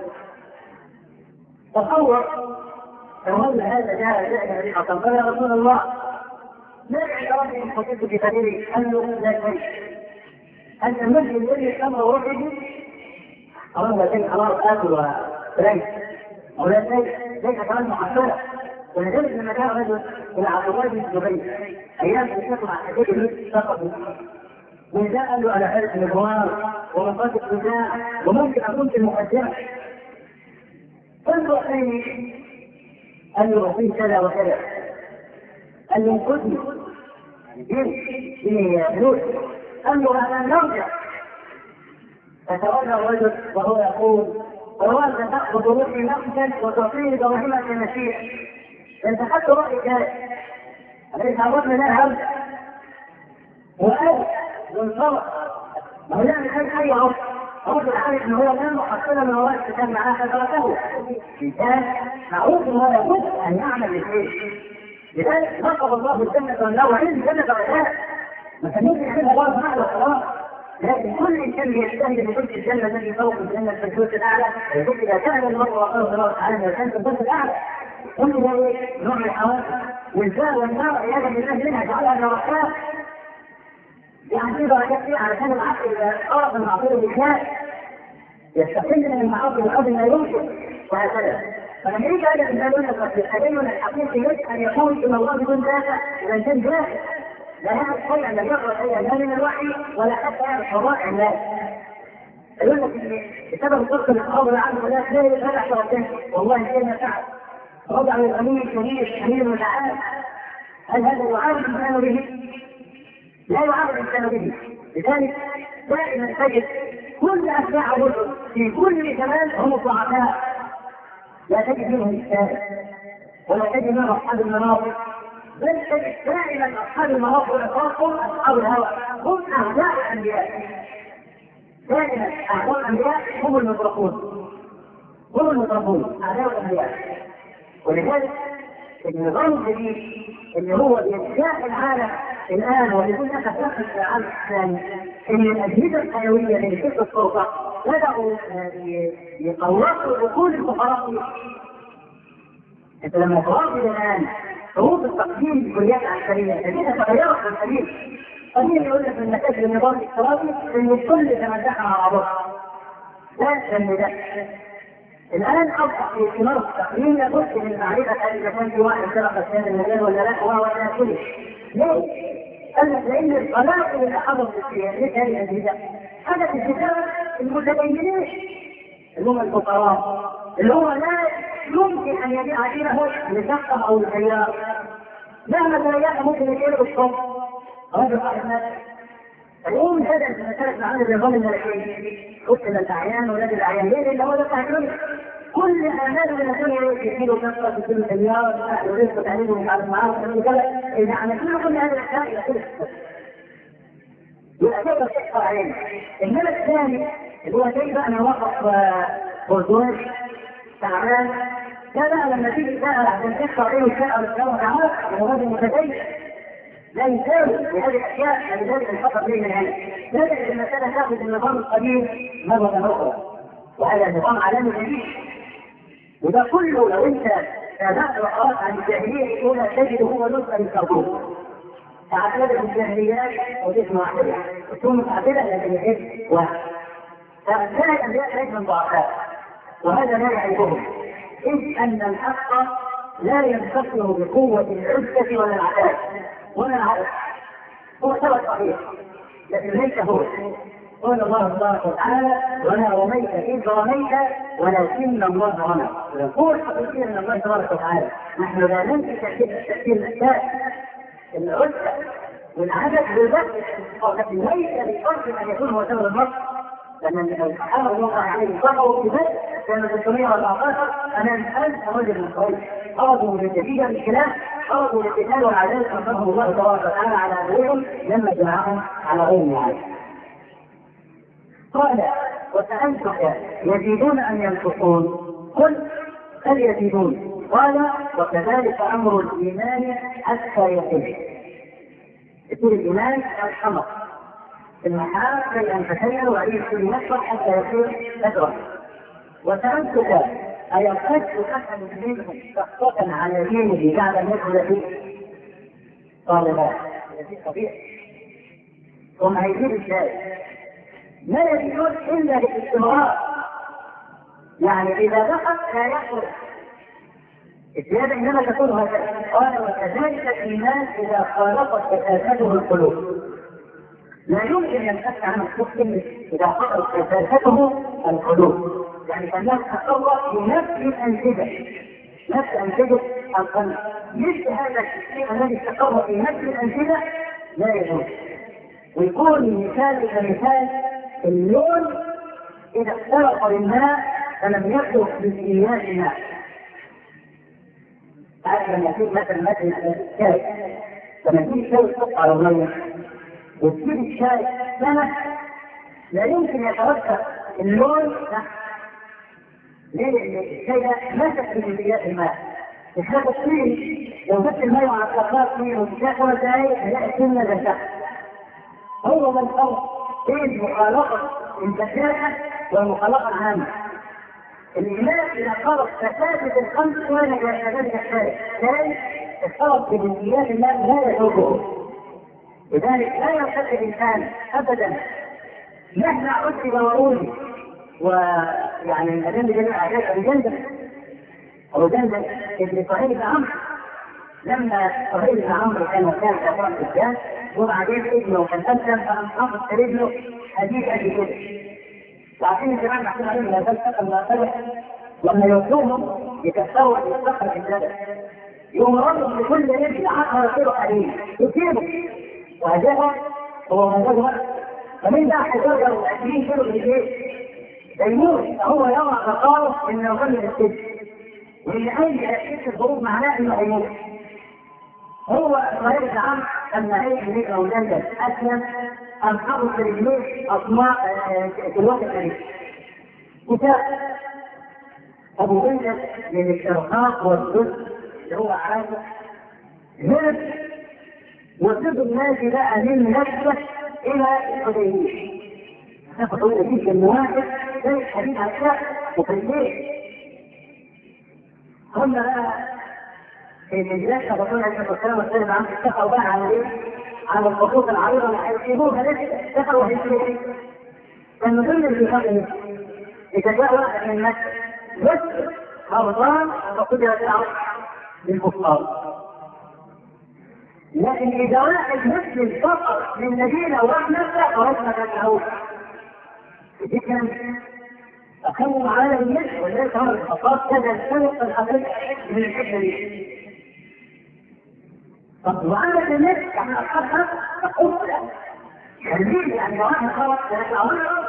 تصور الرجل هذا جاء جاء النبي صلى الله عليه وسلم قال يا رسول الله ما يعتبرني إن قتلت في سبيله؟ قال له لا شيء. أنت المسلم يجري التمر وروحه خلاص لكن خلاص آكل وليس ولا شيء ليس كمان محصلة. ولذلك لما جاء رجل إلى عبد الله بن الزبير أيام الشيخ مع حديثه سقطوا وجاء قال له على حالة الإغوار ومنطقة الخزاع وممكن أكون في المقدمة. فانظر إليه قال له وفيه كذا وكذا. قال له انقذني في فلوس. قال له أنا نرجع. فتولى الرجل وهو يقول وأنت تأخذ روحي نفسا وتعطيه دراهمك كمسيح. أنت حتى رأيك هذا أليس عرفنا لا هم وقال وانصرف ما لا نحن أي عرف رجل عارف أنه هو الآن محصلة من وراء الكتاب معاه فتركه. إنسان معروف أنه لابد أن يعمل لشيء. لذلك نصب الله الجنة والنار وعلم الجنة درجات ما كان يمكن يعملها الله معه وخلاص. لكن كل انسان يجتهد بكل الجنه التي فوق الجنه الفردوس الاعلى يقول اذا كان المرء وقال الله تعالى اذا كان في الفردوس الاعلى كل ذلك نوع من الحوادث والجاه والنار عياذا بالله منها جعلها درجات. يعني في درجات فيها علشان العقل اذا قرب المعصيه بالكاد يستقل من المعاصي بقدر ما يمكن وهكذا. فلما يجي هذا الانسان يقول التدين الحقيقي يجب ان يكون في موضوع بدون دافع اذا كان جاهل لا يعرف شيئا لم يقرأ شيئا لا من الوحي ولا حتى يعرف حرائع الناس. يقول لك بسبب فرق الاصحاب العام ولا تلاقي الفتح شرطين والله كلمة فعل وضع الامين الكبير امين المتعال. هل هذا يعارض الانسان به؟ لا يعارض الانسان به. لذلك دائما تجد كل اتباع الرسل في كل زمان هم ضعفاء لا تجد منهم الثالث ولا تجد منهم اصحاب المناصب بل تجد دائما اصحاب المناصب والعقاب اصحاب الهوى هم اعداء الانبياء. دائما اعداء الانبياء هم المترفون هم المترفون اعداء الانبياء. ولذلك النظام الجديد اللي هو بيجزاء العالم الان وبيكون لك تاخذ في العالم الثاني ان الاجهزه الحيويه اللي في السلطه بداوا يقوصوا عقول الفقراء. انت لما تراقب الان شروط التقديم بكليات عسكريه التي تغيرت في السبيل قليل يقول لك ان نتائج النظام الافتراضي ان الكل تمدح على بعضها لا ان ده الان اصبح في ثمار التقديم لابد من معرفه هل اذا كان في واحد سرق هذا المجال ولا لا وهو لا كله. ليه؟ قال لك لان القناعه اللي حصلت في هذه الاجهزه حدث بسبب المتدينين اللي هم الفقراء اللي هو لا يمكن ان يبيع دينه لشقه او لسياره مهما تريحه ممكن يجيله الصوت رجل واحد مات اليوم هذا المسألة معانا النظام الملكي قتل الاعيان ولاد الاعيان ليه؟ لان هو ده تعليم كل امانه من الدنيا يجيله شقه يجيله سياره ورزق تعليمه مش عارف معاه وكذا يعني كل كل هذه الاشياء الى كل يبقى كيف تحصل علينا. الهدف الثاني اللي هو كيف انا وقف بردوش تعبان، لا لا لما تيجي تسال عشان تحصل ايه وتسال الكلام تعالى الراجل متدين لا يساوي بهذه الاشياء. لذلك الفقر بين العلم لذلك المساله تاخذ النظام القديم مره اخرى، وهذا نظام عالمي جديد. وده كله لو انت تابعت وقرات عن الجاهليه الاولى تجد هو نسخه للتوحيد. تعتبر الجاهليات وجسم واحده تكون متعدده لكن الاسم واحد. فكان الانبياء ليس من ضعفاء وهذا لا يعرفهم، اذ ان الحق لا ينتصر بقوه العزه ولا العداله ولا العدل، هو ثبت صحيح لكن ليس هو. قال الله تبارك وتعالى ولا رميت اذ رميت ولكن الله رمى. هو الحقيقي من الله تبارك وتعالى. نحن لا ننسى تاثير الاسباب العزة والعدد بالبث، لكن ليس بشرط ان يكون هو سبب النصر، لان الصحابه رضي الله عليهم صبروا في بدء سنه ثلاثمائة وأربعة عشر امام ألف رجل من قريش، خرجوا من النتيجه بالخلاف، خرجوا للقتال والعذاب انصرهم الله تبارك وتعالى على عدوهم لما جمعهم على غير معاد. قال وسألتك يزيدون ام ينقصون؟ قل بل يزيدون. قال وكذلك امر الايمان حتى يقين. يقول الايمان الحمق المحال كي ان تخيل وعليه كل نفسه حتى يصير نذرا. وسألتك ايرتد احد منهم سخطة على دينه بعد ان يدخل فيه؟ قال لا. هذه طبيعي. ثم هيجيب الشاي ما يجوز الا بالاستمرار، يعني اذا دخل لا يخرج. الزيادة إنما تكون هكذا. قال وكذلك الإيمان إذا خالطت كثافته القلوب لا يمكن أن تفتح عن الحكم إذا خالطت كثافته القلوب، يعني كانها تتصور في نفس الأنسجة نفس أنسجة القلب. مثل هذا الشيء الذي تتصور في نفس الأنسجة لا يجوز. ويكون مثال كمثال اللون إذا اختلط بالماء فلم يخلق بإيمان الماء. عارف لما يكون مثلا مثل الشاي، لما يكون الشاي يحط على المية وتجيب الشاي سنة لا يمكن يتركب اللون تحت. ليه؟ لأن الشاي ده مسك بجزيئات الماء. الشاي الطين لو جبت الماء على الصفار فيه وتشاء خمس دقايق هيلاقي السنة ده تحت. هو ده الفرق بين مخالطة الكثافة والمخالطة العامة. الإيمان إذا خلط كثافة الخمس ولا كذلك الثالث ثالث اختلط بجزئيات الله لا يذوقه. لذلك لا يرتد الإنسان أبدا مهما عذب وروي. ويعني الأدلة جميع أعداد أبي جندل أبو جندل ابن صهيب بن عمرو، لما صهيب بن عمرو كان كان كفار في الجهاد وبعدين ابنه كان أسلم فأنقذ ابنه حديث أبي جندل. وعشان كمان نحن عليهم لا تلتقى المعتبر لما يوصوهم يكسروا يستقر الجدل يمرضوا بكل رجل عقل يصيروا عليه يصيبوا وهذا هو مزاجه. فمن ده حجر وعشرين كيلو بالجيش يموت هو يرى خطاره انه يغني السجن، واللي اي اساس الظروف معناه انه هيموت. هو صهيب بن عمرو لما هيك هيك اولاد اسلم انقذوا في رجليه اطماع في الوقت الحديث. كتاب ابو جندل من الشرقاق والجزء اللي هو عارف هرب وسب الناس بقى من نفسه الى الحديبيه. مسافه طويله جدا من واحد زي الحديث على الشعب وفي الليل. هم بقى في المجلس الرسول عليه الصلاه والسلام والسلام عنه اتفقوا بقى على ايه؟ على الخطوط العريضه اللي هيسيبوها لسه اتفقوا هيسيبوها. كان من ضمن الاتفاق اذا جاء واحد من مكه بس رمضان فقد يدعو للكفار. لكن اذا واحد مسلم فقط من مدينه وراح مكه فرجنا كان دي كان أقاموا معانا بالنسبة وليس هذا الخطاب كذا السنة الحقيقة من الحكمة دي. طب وعندك الناس يعني أصحابها تقول خليل يعني واحد خلاص ثلاثة.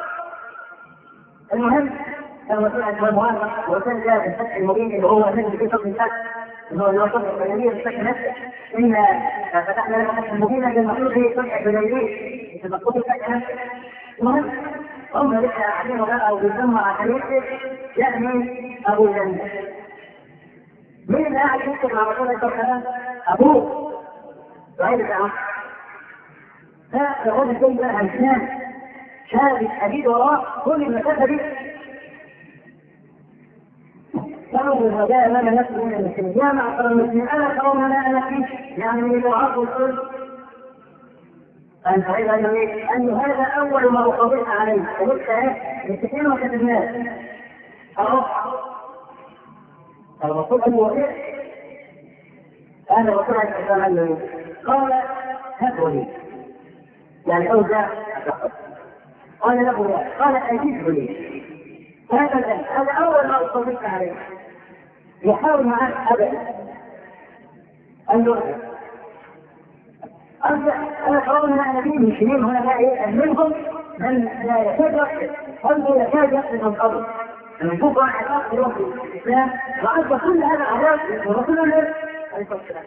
المهم كان مسؤول عن المهمة وكان جاء الفتح المبين اللي هو نزل في صف الفتح هو الوسط البدنية بشكل نفسه إن فتحنا لك فتحا مبينا للمخلوق هي فتحة بدنية المخلوق بشكل نفسه. المهم هم لسه قاعدين بقى أو بيسموا على حديثه يعني أبو الجنة. مين اللي قاعد يكتب مع رسول الله صلى الله عليه وسلم؟ أبوه وعيد العمر. فالرجل جاي بقى همشان شاب حديد وراه كل المسافة دي. قالوا الرجاء لنا نفسه من المسلمين يا معشر المسلمين ألا ترون ما أنا فيه يعني من الوعاق والقلب. أنت عايز أنه إيه؟ أنه هذا أول ما أقضيت عليه وقلت إيه؟ مستحيل وكتبناه. أروح الرسول أنه إيه؟ أنا الرسول عليه السلام قال له قال هاتوا لي يعني أوزع قال له لا قال أجيب لي هذا الآن هذا أول ما أقضيت عليه يحاول معاه أبدا قال له أرجع أنا قررنا مع نبي المسلمين هنا لا إيه منهم من لا يكاد هم يكاد يقصد من قبل نشوف واحد آخر يوم في الإسلام وعد كل هذا العذاب ورسول الله عليه الصلاة والسلام.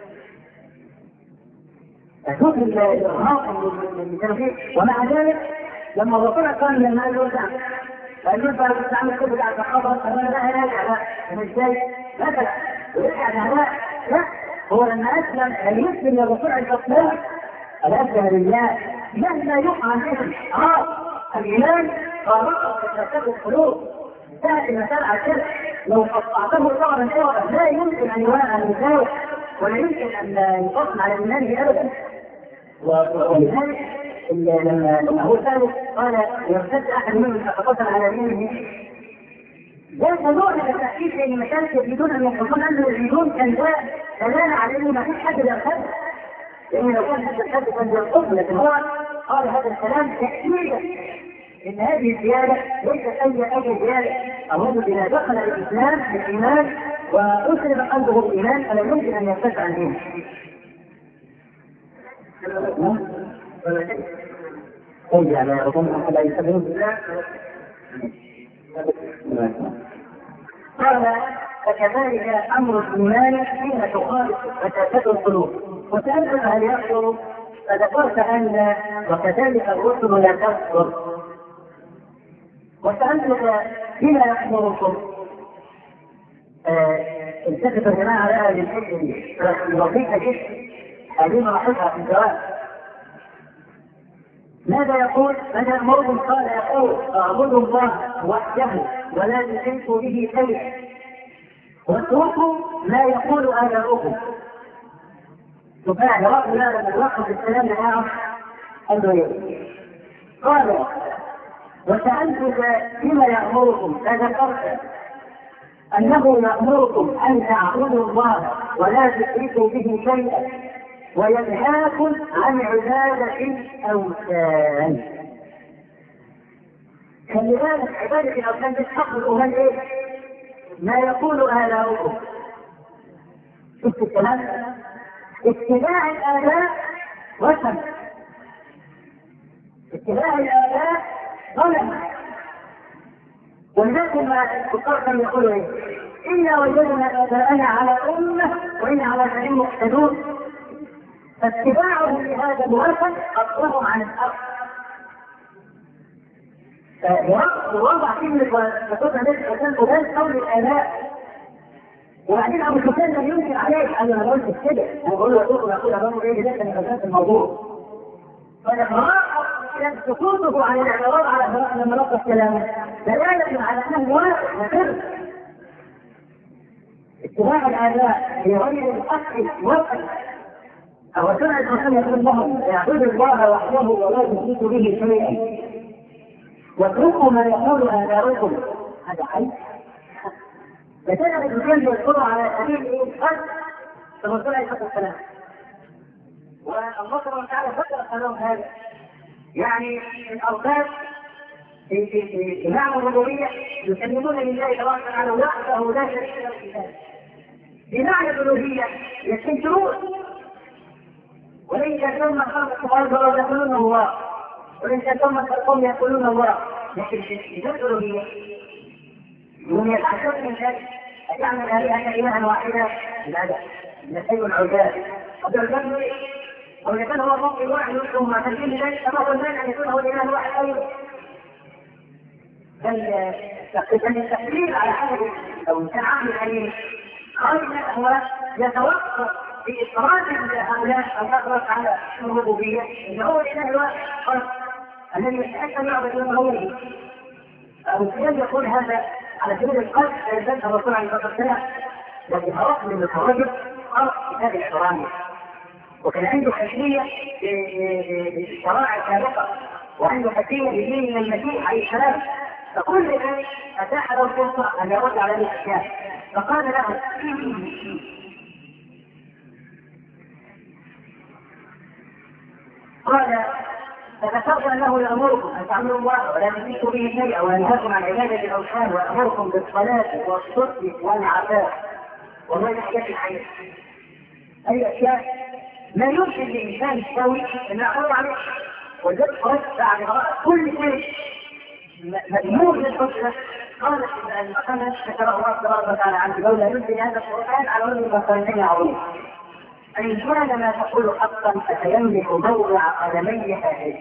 أشوف الإرهاق اللي كانوا فيه ومع ذلك لما الرسول قال لما قال له ارجع قال له أنت بتعمل كل على الصحابة أنا لا راجع لا أنا إزاي مثلا ورجع لا لا هو لما أسلم هل يسلم للرسول عليه الصلاة والسلام الأسلم لله مهما يقع منهم آه الإيمان خارقة تتكتب القلوب انتهت المسألة على كده لو قطعته ثغرا ثغرا لا يمكن أن يوانع أن يساوي ولا يمكن أن يقسم على الإيمان أبدا. ولذلك لما هو ثالث قال يرتد أحد منهم فقتل على يمينه ده موضوع من التأكيد لأن المشاكل يريدون أن يحكمون أنه يريدون كان ده دلالة على أنه ما فيش حد يرتد لأن لو كان يرتد كان يرتد لكن هو قال هذا الكلام تأكيدا إن هذه الزيادة ليست أي أي زيادة الرجل إذا دخل الإسلام بالإيمان وأسلم قلبه الإيمان فلا يمكن أن يرتد عن دينه. ارجع لا يظن لا يستبين بالله. قال فكذلك امر الايمان حين تخالف فتاة القلوب وسألت هل يكفر فذكرت ان وكذلك الرسل لا تكفر وسألتك فيما يأمركم التفت الجماعة على هذه الحكمة دي لطيفة جدا هذه ملاحظها في الجواب. ماذا يقول؟ ماذا يأمركم؟ قال يقول اعبدوا الله وحده ولا تشركوا به شيئا واتركوا ما يقول آباؤكم. سبحان رب الله لما يوقف السلام معهم قال له قال وسألتك فيما يأمركم فذكرت أنه يأمركم أن تعبدوا الله ولا تشركوا به شيئا وينهاكم عن عبادة الأوثان. خلي بالك عبادة الأوثان تحقق من إيه؟ ما يقول آباؤكم. شفت الكلام؟ اتباع الآباء وثن. اتباع الآباء ظلم. ولذلك الكفار كانوا يقولوا ايه؟ إنا وجدنا آباءنا على أمة وإنا على شيء مقتدون فاتباعهم لهذا الوثن أصلهم عن الأرض. ووضع كلمة فتوضع ذلك الوثن وذلك قول الآباء. وبعدين أبو سفيان لم ينكر عليه أن أنا قلت كده أنا بقول له أقول أقول أقول إيه ليس من أساس الموضوع. فالإقرار سقوطه عن الاعتراض على لما نطق كلامه دلالة على أنه واقع وكذب. اتباع الآباء في غير الحق وقت أو سمع الرسول يقول لهم اعبدوا الله وحده ولا تشركوا به شيئا واتركوا ما يقول آباؤكم. هذا حي. فكان الرسول يذكر على سبيل ايه؟ قلب الرسول عليه الصلاة والسلام. والله سبحانه وتعالى ذكر كلام هذا. يعني الأوقات في في في معنى الربوبية يسلمون لله تبارك وتعالى وحده لا شريك له في ذلك. بمعنى الألوهية يستنكرون ولئن كان من خلق الأرض ولا يقولون الله ولئن كان من خلقهم يقولون الله لكن في الألوهية هم يتعجبون من ذلك أجعل الآلهة إلها واحدة؟ لا لا، نسيب العباد. قد الجنة أو إذا كان هو موقع واحد ثم تنزيل ذلك فما هو المانع أن يكون هو الإله الواحد أيضا؟ بل التقليل على حسب أو كان عقل الحليم قال هو يتوقف في إفراد هؤلاء الأخرس على الربوبية إن هو الإله الواحد قال الذي يتأكد يعبد الله أو كان يقول هذا على سبيل القلب فيزال الرسول عليه الصلاة والسلام لكن أوقف من الرجل قال كتاب الإحرامي وكان عنده خلفية بالشرائع السابقة وعنده خلفية بدين المسيح عليه السلام فكل ذلك أتاح له الفرصة أن يرد على هذه الأشياء فقال له قال فذكرت انه يامركم ان تعبدوا الله ولا تشركوا به شيئا وينهاكم عن عباده الاوثان ويامركم بالصلاه والصدق والعفاف والله يحكي الحياه اي اشياء لا يمكن لانسان يسوي ان يعرض عليه وذلك خرج بعد قراءه كل شيء مجموع للحجه قالت ان قالت ذكر الله تبارك وتعالى عن قوله ينزل هذا القران على وجه البصرين عظيم فإن كان ما تقول حقا فسيملك موضع قدمي هاتين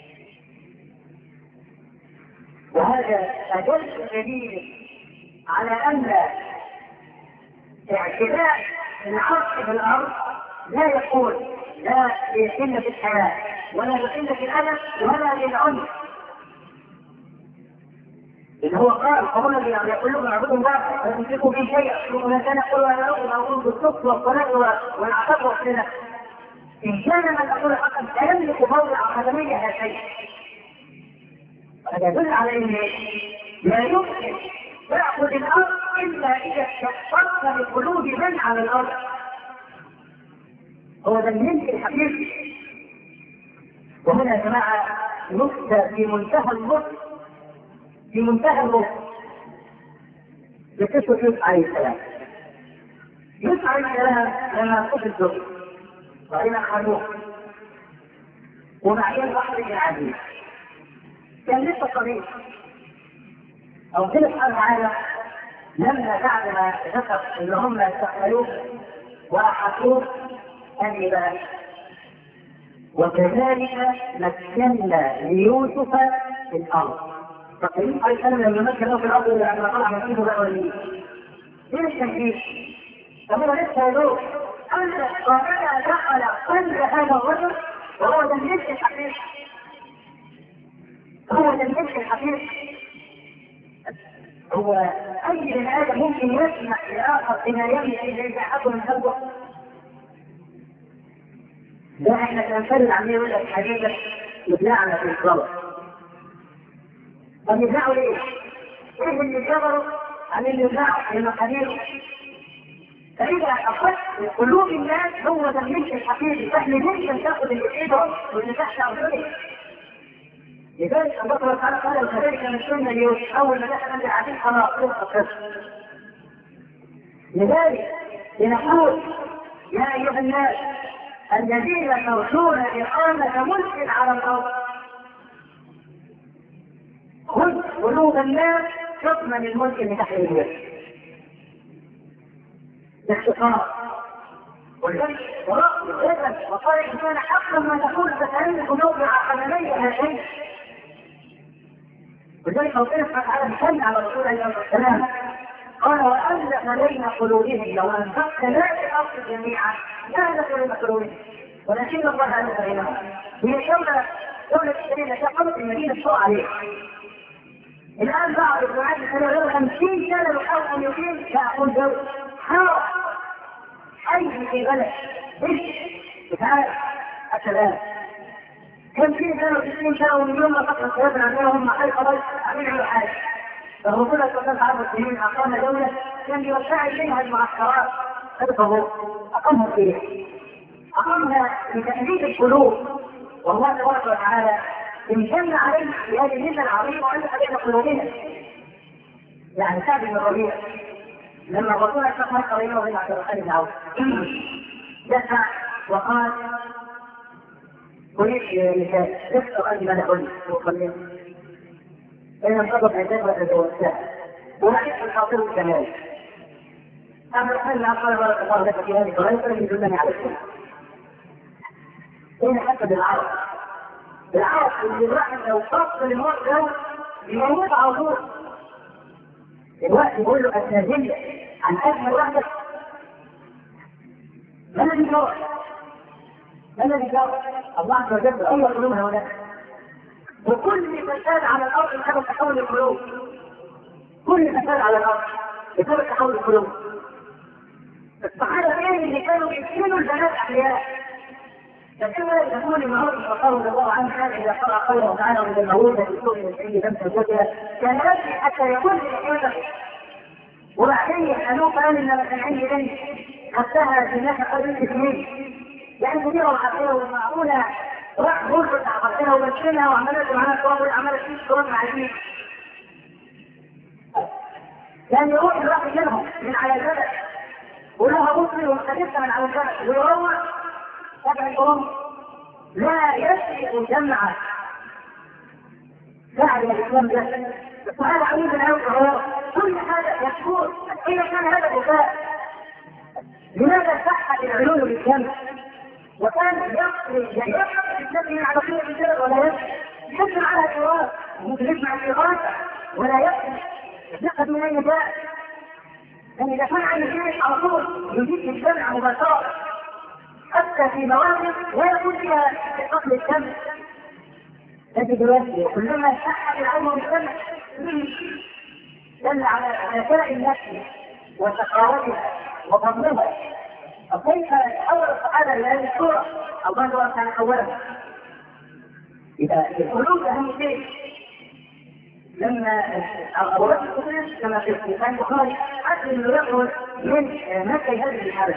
وهذا أدل دليل على أن اعتداء العرش في الأرض لا يقول لا لقلة الحياة ولا لقلة الأدب ولا للعنف إن هو قال قولا يقول لهم اعبدوا الله ولا تشركوا به شيئا ولا كان يقول انا اؤمن بالصدق والصلاه والعفاف والصله ان كان من يقول حقا لا يملك موضع قدمي هاتين هذا يدل على ان لا يمكن يعبد الارض الا اذا استحققت بقلوب من على الارض هو ده الملك الحقيقي وهنا يا جماعه نكته في منتهى اللطف في منتهى اللطف بقصة يوسف عليه السلام. يوسف عليه السلام لما قتل الزوج وبعدين أخذوه وبعدين واحد العزيز كان لسه صغير أو كل سبحانه وتعالى لما بعد ما ذكر إن هم استقبلوه وأحاطوه أن يبقى وكذلك مكنا ليوسف في الأرض فقيل عليه السلام لما مكن له في الارض لما طلع مسيحه بقى وليه ايه التنفيذ؟ فهو لسه يدور ان قائد دخل قلب هذا الرجل وهو ده الملك الحقيقي هو ده الملك الحقيقي هو اي بني ادم ممكن يسمح لاخر بما يملك اذا يزعجه من قلبه ده احنا كنفرد عن يقول لك حقيقه يبلعنا في الصلاه طب يبلعوا ليه؟ ايه اللي جبروا عن اللي يبلعوا لمقاديره؟ فإذا أخذت قلوب الناس هو ده الملك الحقيقي فإحنا ممكن تاخذ اللي في ايده واللي تحت أرضيه. لذلك الله سبحانه وتعالى قال وكذلك من السنة اليوم أول ما دخل اللي قاعدين خلاص لذلك لنقول يا أيها الناس الذين ترجون إقامة ملك على الأرض خذ قلوب الناس حكما للملك اللي تحت اليد باختصار ولذلك ورأي الجبل وقال إن كان حقا ما تقول فتعلم موضع قدمي هاتين ولذلك ربنا سبحانه وتعالى بيسلم على رسول الله عليه السلام قال وألف بين قلوبهم لو أنفقت لا في الأرض جميعا لا ألف بين قلوبهم ولكن الله ألف بينهم هي دولة دولة السبيل التي قامت المدينة السوء عليها الآن بعض الدعاة يقولون خمسين سنة يحاول أن يقيم لا أقول دولة حاول أي في بلد إيش تعال السلام خمسين سنة وستين سنة ومليون ما فقط سيدنا عندنا هم أي قبل عملوا حاجة فالرسول صلى الله عليه وسلم أقام دولة كان يوسع إليها المعسكرات تدخلوا أقامها فيها أقامها لتأليف القلوب والله تبارك وتعالى امتن عليه في هذه المهنة العظيمة وألف بين قلوبنا يعني سعد بن الربيع لما الرسول صلى الله عليه وسلم وبين عبد الرحمن بن عوف دفع وقال قلت لنساء نفسه قال ماذا قلت وقلت إن انقضت عدتها وتزوجتها ولكن الحاصل كذلك أما الحل قال بارك الله لك في هذه الرواية فلم يدلني على السنة. هنا حتى بالعرب بالعرب اللي الواحد لو قص الموت ده يموت على طول. الوقت يقول له أتنازل عن أجمل واحدة. ما الذي جرى؟ ما الذي جرى؟ الله عز وجل أول قلوبها هناك. وكل فساد على الأرض بسبب تحول القلوب. كل فساد على الأرض بسبب تحول القلوب. الصحابة غير اللي كانوا يسكنوا البنات أحياء. فكما يقول المعروف فقال رضي الله عنه كان إذا قرأ قوله تعالى من الموت في سوء من سيد لم تزوجها كان يجري حتى يكون بحياته. وبعدين يسألوه قال إن ما كان عندي بنت خدتها في ناحية قبل اثنين. يعني كبيرة وعقيرة ومعقولة راح غرفة عقلتها وبسكنها وعملت معاها صواب وعملت فيه صواب مع الدين. كان يروح الواحد منهم من على الجبل ولها بطري ومختلفة من على الجبل ويروح سبع الأم لا يسرق جمعة فعل الإسلام ده. وهذا عميد العوض كل هذا يشكور إذا كان هذا الوفاء لماذا صحت العلوم بالجمع؟ وكان يقضي يقضي النبي على طول الرجال ولا يقضي يقضي على الإرادة ممكن يسمع الإرادة ولا يقضي يقضي من أي جاء. يعني إذا كان عن الشيء على طول يجيب الجمع مباشرة حتى في مواقف لا يكون فيها قتل الدم. لكن دلوقتي كلما صحت العلم بالجمع دل على ذكاء النفس وسخاوتها وفضلها. وكيف أول الصحابة لهذه الصورة الله تعالى أولها. إذا القلوب أهم شيء لما أبو بكر الصديق كما في صحيح البخاري حتى أنه يخرج من مكة هذه الحرب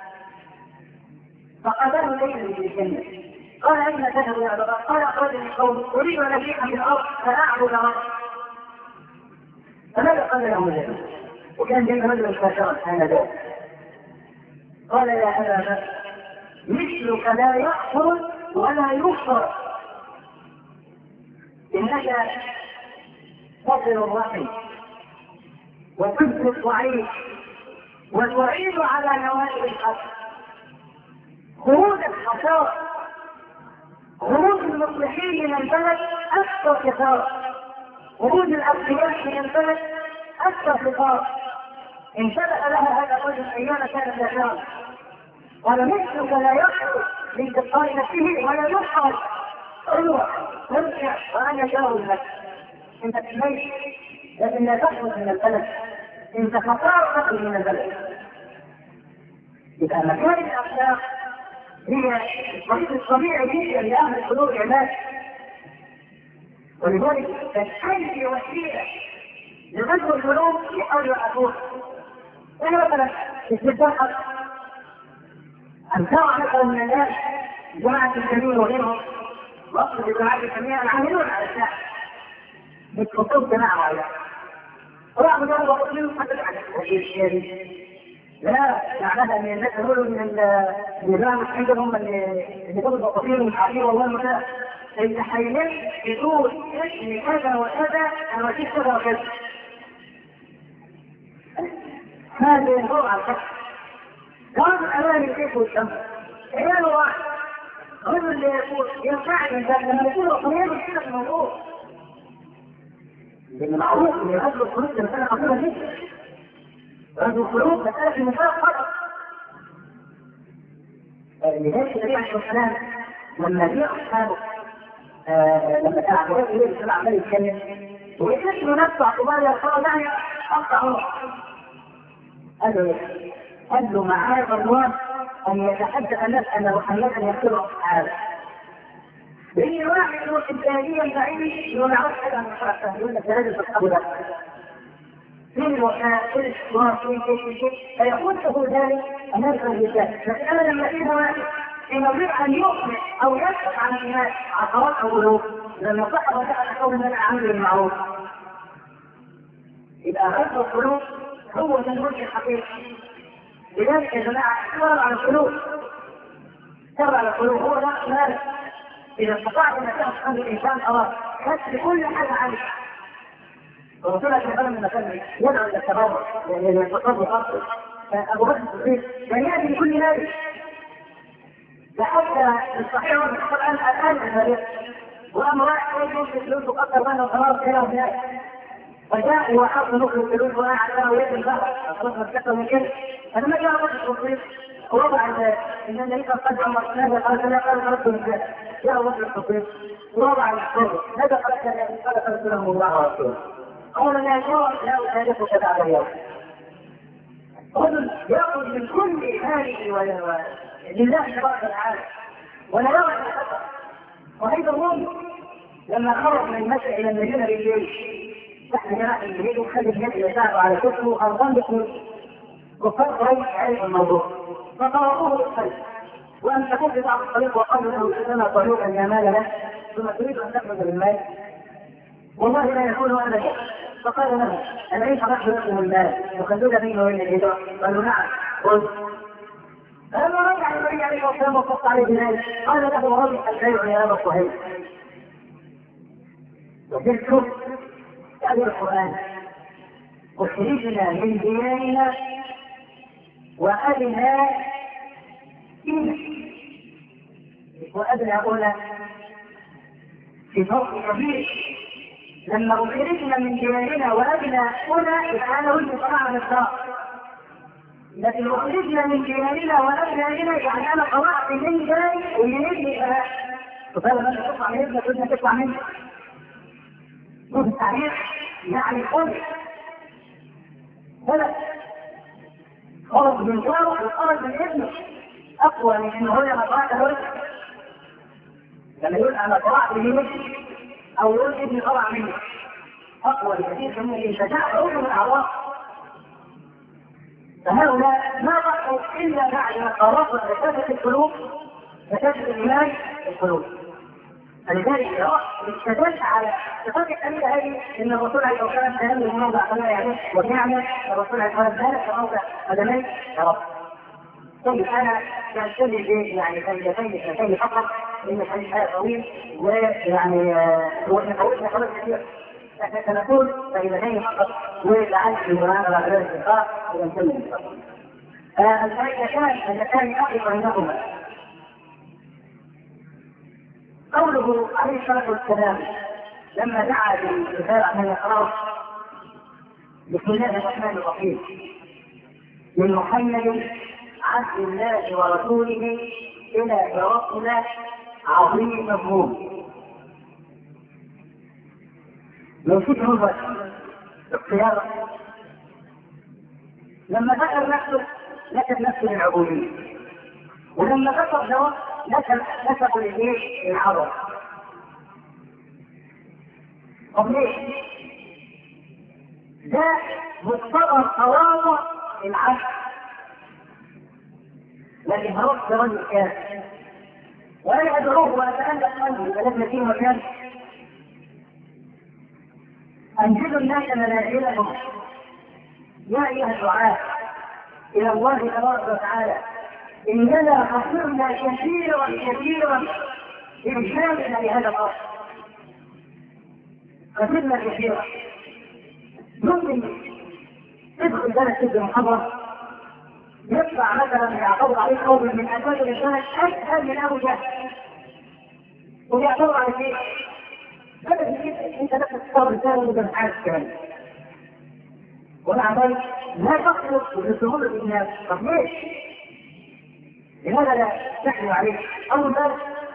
فقابله ليلا في الجنة قال أين تذهب يا أبا بكر؟ قال أخرج من قوم أريد أن أبيح في الأرض فأعبد ربي. فماذا قال له ذلك؟ وكان بين رجل كافرا آنذاك قال يا أبا بكر مثلك لا يحفر ولا يغفر إنك تصل الرحم وتثبت الضعيف وتعين على نوائب الحق. خروج الحشار خروج المصلحين من البلد أكثر كثار. خروج الأغنياء من البلد أكثر كثار. انتبه لها هذا الرجل أيام كان ذكرا قال مثلك لا يحفظ من تلقاء نفسه ولا يحفظ اروح ترجع وأنا جاوز لك. انت تحميش لكن لا تخرج من البلد. انت خطار تخرج من البلد. إذا مكان الأخلاق هي الطريق الطبيعي جدا لأهل القلوب علاج. ولذلك تحتاج وسيلة لغزو القلوب يحاول يعرفوها. يعني مثلا استفتاحة أن ترى مثلا من الناس جماعة الجميع وغيرهم وأقصد جماعة الجميع العاملون على الساحة بالخطوط جماعة وعلى رغم ذلك وقصدهم حتى على الشيء لا معناها ان الناس يقولوا ان النظام عندهم اللي يقولوا البطاطين والحقيقه والله المتاع التحيلات يقول اسم كذا وكذا انا وكيف كذا وكذا. هذا ينظر على الحق كان الامام الكيف والشمس عيال واحد رجل اللي يقول ينفعني من ذلك لما يقول القرآن كده في الموضوع لان معروف ان يغزو الخروج مسألة خطيرة جدا. غزو الخروج مسألة في المثال خطر. لذلك النبي عليه الصلاة والسلام لما جاء أصحابه لما كان عبد الله يقول السلام عمال يتكلم ويكتشف نفسه اعتبار يا رسول الله يعني أقطع عمره. قال له ايه؟ قال له معاذ الله أن يتحدث الناس أن محمدا يقتل أصحابه. في واحد يروح إنسانيا بعيد يقول عرفت حاجة عن الحركة يقول لك هذا تصحبه ده فين الوفاء كل الشوار فين كيف كيف فيقول له ذلك أمام الرجال. فأنا لما فيه واحد إن يريد أن يقنع أو يسقط عن الناس عقارات أو قلوب لما صحب وسأل قول من العمل بالمعروف يبقى غزو القلوب هو تنبوش الحقيقي. لذلك يا جماعة اشتغل على القلوب اشتغل على القلوب هو لا مالك. إذا استطعت أن تأخذ الإنسان أراد كسر كل حاجة عنك ورسولك مثلا من مكان يدعو إلى التبرع يعني إذا يتقرب أصل ابو بكر الصديق كان ياتي بكل ذلك لحتى الصحيح والقران الان الان وأما واحد يجب الفلوس وقدر بينه وخلاص كده وهناك فجاء وحط نقل الفلوس وقاعد على ويد البحر خلاص مسكته من كده أنا ما جاء رجل التصوير ووضع إن النبي قد أمر هذا قال لا قال رد من ذلك جاء رجل التصوير ووضع الصوت هذا قال كان قال قلت لهم الله ورسوله قال لا يجوز لا أشاهدك بعد اليوم رجل يأخذ من كل حاله لله تبارك وتعالى ولا يرى الخطأ وهيدا الروم لما خرج من المسجد الى المدينه بالليل تحت جناح الجليل وخد اليد يساعده على كتفه وارضان بكل كفار قريش عرف الموضوع فطلبوه بالخلف وان تكون في بعض الطريق وقالوا له لنا طريقا لا مال له ثم تريد ان تخرج بالمال والله لا يكون ابدا فقال له اليس نحن لكم المال وخلونا بينه وبين الهدى قالوا نعم قل فلما رجع النبي عليه الصلاه والسلام وقص عليه بذلك قال له ربح البيع يا ابا صهيب وتذكر هذا القران اخرجنا من ديارنا وابنا فينا وابنا هنا في فرق كبير لما اخرجنا من ديارنا وابنا هنا كان وجه طلع من الدار لكن اخرجنا من ديارنا وابنا هنا يعني انا طلعت من داري ويريدني انا فقال لما تطلع من ابنك ابنك تطلع منك شوف التعبير يعني خلق خلق خرج من داره وخرج من ابنه اقوى من انه هو لما طلعت هو لما يقول انا طلعت من ابني او يقول ابني طلع مني اقوى بكثير من الشجاعه من الاعراض فهؤلاء ما بقوا الا بعد ما قرروا رساله القلوب رساله الايمان القلوب فلذلك استدل على صفات الحديثه هذه ان الرسول عليه الصلاه والسلام كان له موضع صلاه يعني وكان الرسول عليه الصلاه والسلام في موضع قدميه يا رب. طيب انا كان لي يعني كلمتين اثنتين فقط لان الحديث هذا طويل ويعني هو يطولنا خلاص كثير احنا سنقول كلمتين فقط ولعل في المناسبه على ذلك اللقاء ونكمل الفائدتان اللتان اقف بينهما قوله عليه الصلاه والسلام لما دعا بالدفاع عن الاخراج بسم الله الرحمن الرحيم من محمد عبد الله ورسوله الى هرقل عظيم الروم من فكر البشر اختيار لما ذكر نفسه نسب نفسه للعبوديه ولما ذكر له نسب نسب للايه؟ للعرب. طب ليه؟ ده مقتضى تواضع العبد لكن هرقل رجل كافر ولا يدعوه ويتألف قلبه فلم فيه مكان أنزلوا الناس منازلهم يا أيها الدعاة إلى الله تبارك وتعالى إننا خسرنا كثيرا كثيرا إرشادنا لهذا الأرض خسرنا كثيرا ممكن تدخل بلد سد المحاضرة يطلع مثلا يعتبر عليه قوم من أسباب الإنسان أسهل من أبو جهل ويعتبر على شيء هذا الشيء انت نفسك تصور رساله وانت عارف كمان ومع ذلك لا تخلق بسهوله الناس. طب ليش؟ لماذا لا تحمل عليه؟ اول ذلك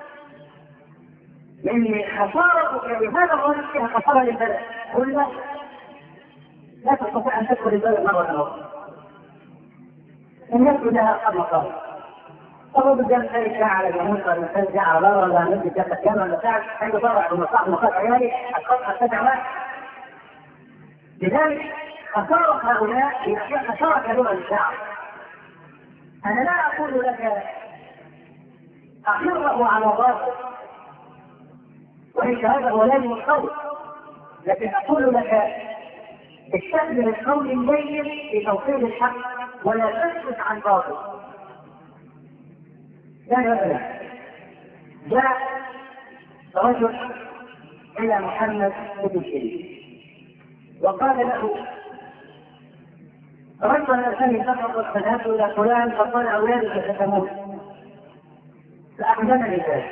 لان خسارتك لهذا الرجل فيها خساره للبلد قل لا لا تستطيع ان تدخل البلد مره اخرى ان يكون لها قبل قبل طبعا الجامعة ثاني ساعة على جمهور الإنسان جاء على بره ولا نبدي جامعة كامل ولا ساعة عنده طبعا ومصاحب مصاحب عيالي أتقطع السبع واحد لذلك خسارة هؤلاء هي خسارة كبيرة للشعب. أنا لا أقول لك أحره على الراس وليس هذا هو لازم القول لكن أقول لك استخدم القول اللين في توصيل الحق ولا تسكت عن باطل. لا مثلا جاء رجل الى محمد بن سيرين وقال له رجل الانسان سفر فذهبت الى فلان فقال اولادك ستموت فاحزن لذلك.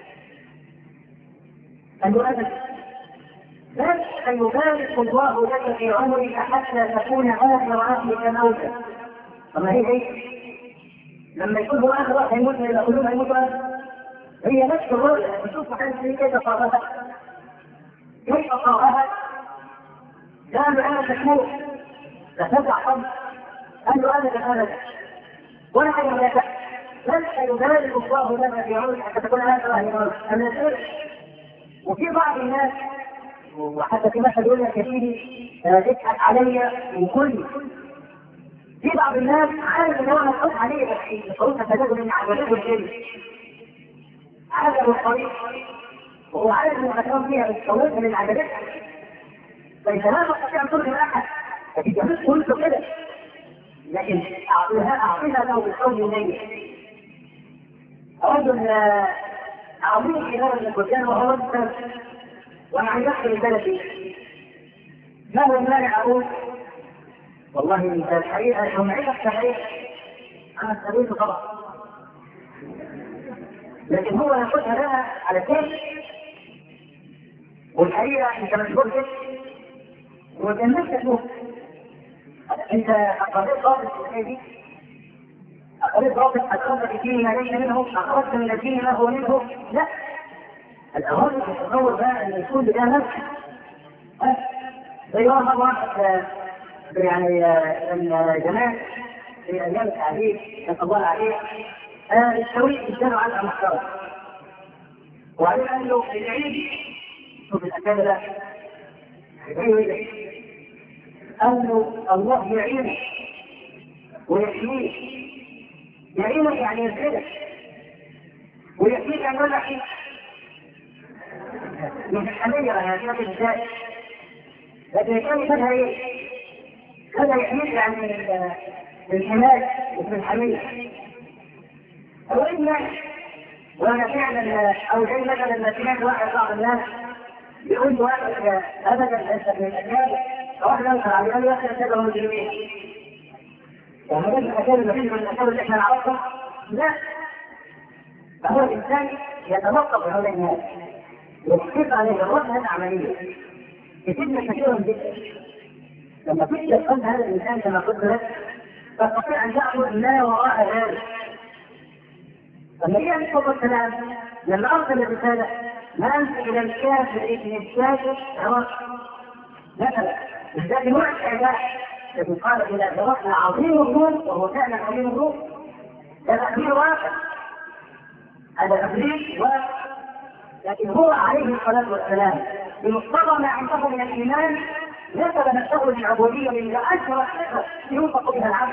قال له ابدا بل ان يبارك الله لك في عمرك حتى تكون اخر عهدك موتا. طب هي ايه؟ لما يكون هو اخر واحد يموت الى كلهم يموتوا هي نفس الرؤيه. تشوف حالتي كيف صارها كيف صارها قالوا انا تشوف فتدع صبر. قال له ابدا ابدا ولا حاجه لا تحت بل يبارك الله لك في عمرك حتى تكون اخر عهدك موتا. وفي بعض الناس وحتى في مثل يقول لك يا سيدي اضحك عليا وكل في بعض الناس عارف ان هو مسؤول عليه بس الصوت تجد من عجلته الجن عجل الطريق وهو عارف ان المكان فيها الصوت من عجلتها فانت لا تستطيع ان ترجم احد لكن جميل قلت كده لكن اعطيها اعطيها له بالقول اليه. رجل عظيم في هذا المكان وهو رجل وانا عايز احكي لبلدي ما هو المانع اقول والله انت الحقيقه سمعتك صحيح انا استبيته طبعا لكن هو ياخذها لها على كيف والحقيقه انت مشغول كده وجنبت تشوف انت اقريت رابط في دي اقريت رابط اخرجت فيه ما ليس منه اخرجت من الدين ما هو منه لا الأول تتصور بقى أن يكون بدا نفسه زي مرة واحد يعني الجماعة في أيام التعليم نسأل الله عليه التوحيد اداله عنها محتوى وبعدين قال له العيد شوف الأكاد ده قال له الله يعينه ويحييه يعينه يعني يسعدك ويحييك يعني يقول لك مش الحمية يعني كانت الجاي لكن كان يفادها ايه؟ هذا يحميك عن الحماية مثل الحمية او إما وانا فعلا او زي مثلا لما سمعت واحد بعض الناس يقول له واحد ابدا ليس من الاجيال واحد ينكر عليه قال له يا اخي اتبعوا المجرمين يعني هذا الاشياء الوحيده من الاشياء اللي احنا نعرفها لا فهو الانسان يتوقف حول الناس يحقق عليه الرد عملية يتم كثيرا جدا لما تجد قلب هذا الإنسان كما قلت لك تستطيع أن تأخذ ما وراء ذلك. لما جاء عليه الصلاة والسلام لما أرسل الرسالة ما أنت إلى الكافر ابن الكافر مثلا بالذات نوع الأعداء الذي قال إلى درسنا عظيم الروم وهو فعلا عظيم الروم هذا أمير واقع هذا أمير واقع لكن هو عليه الصلاة والسلام بمقتضى ما عنده من الإيمان نسب نفسه للعبودية من أشهر الصفة ينطق بها العبد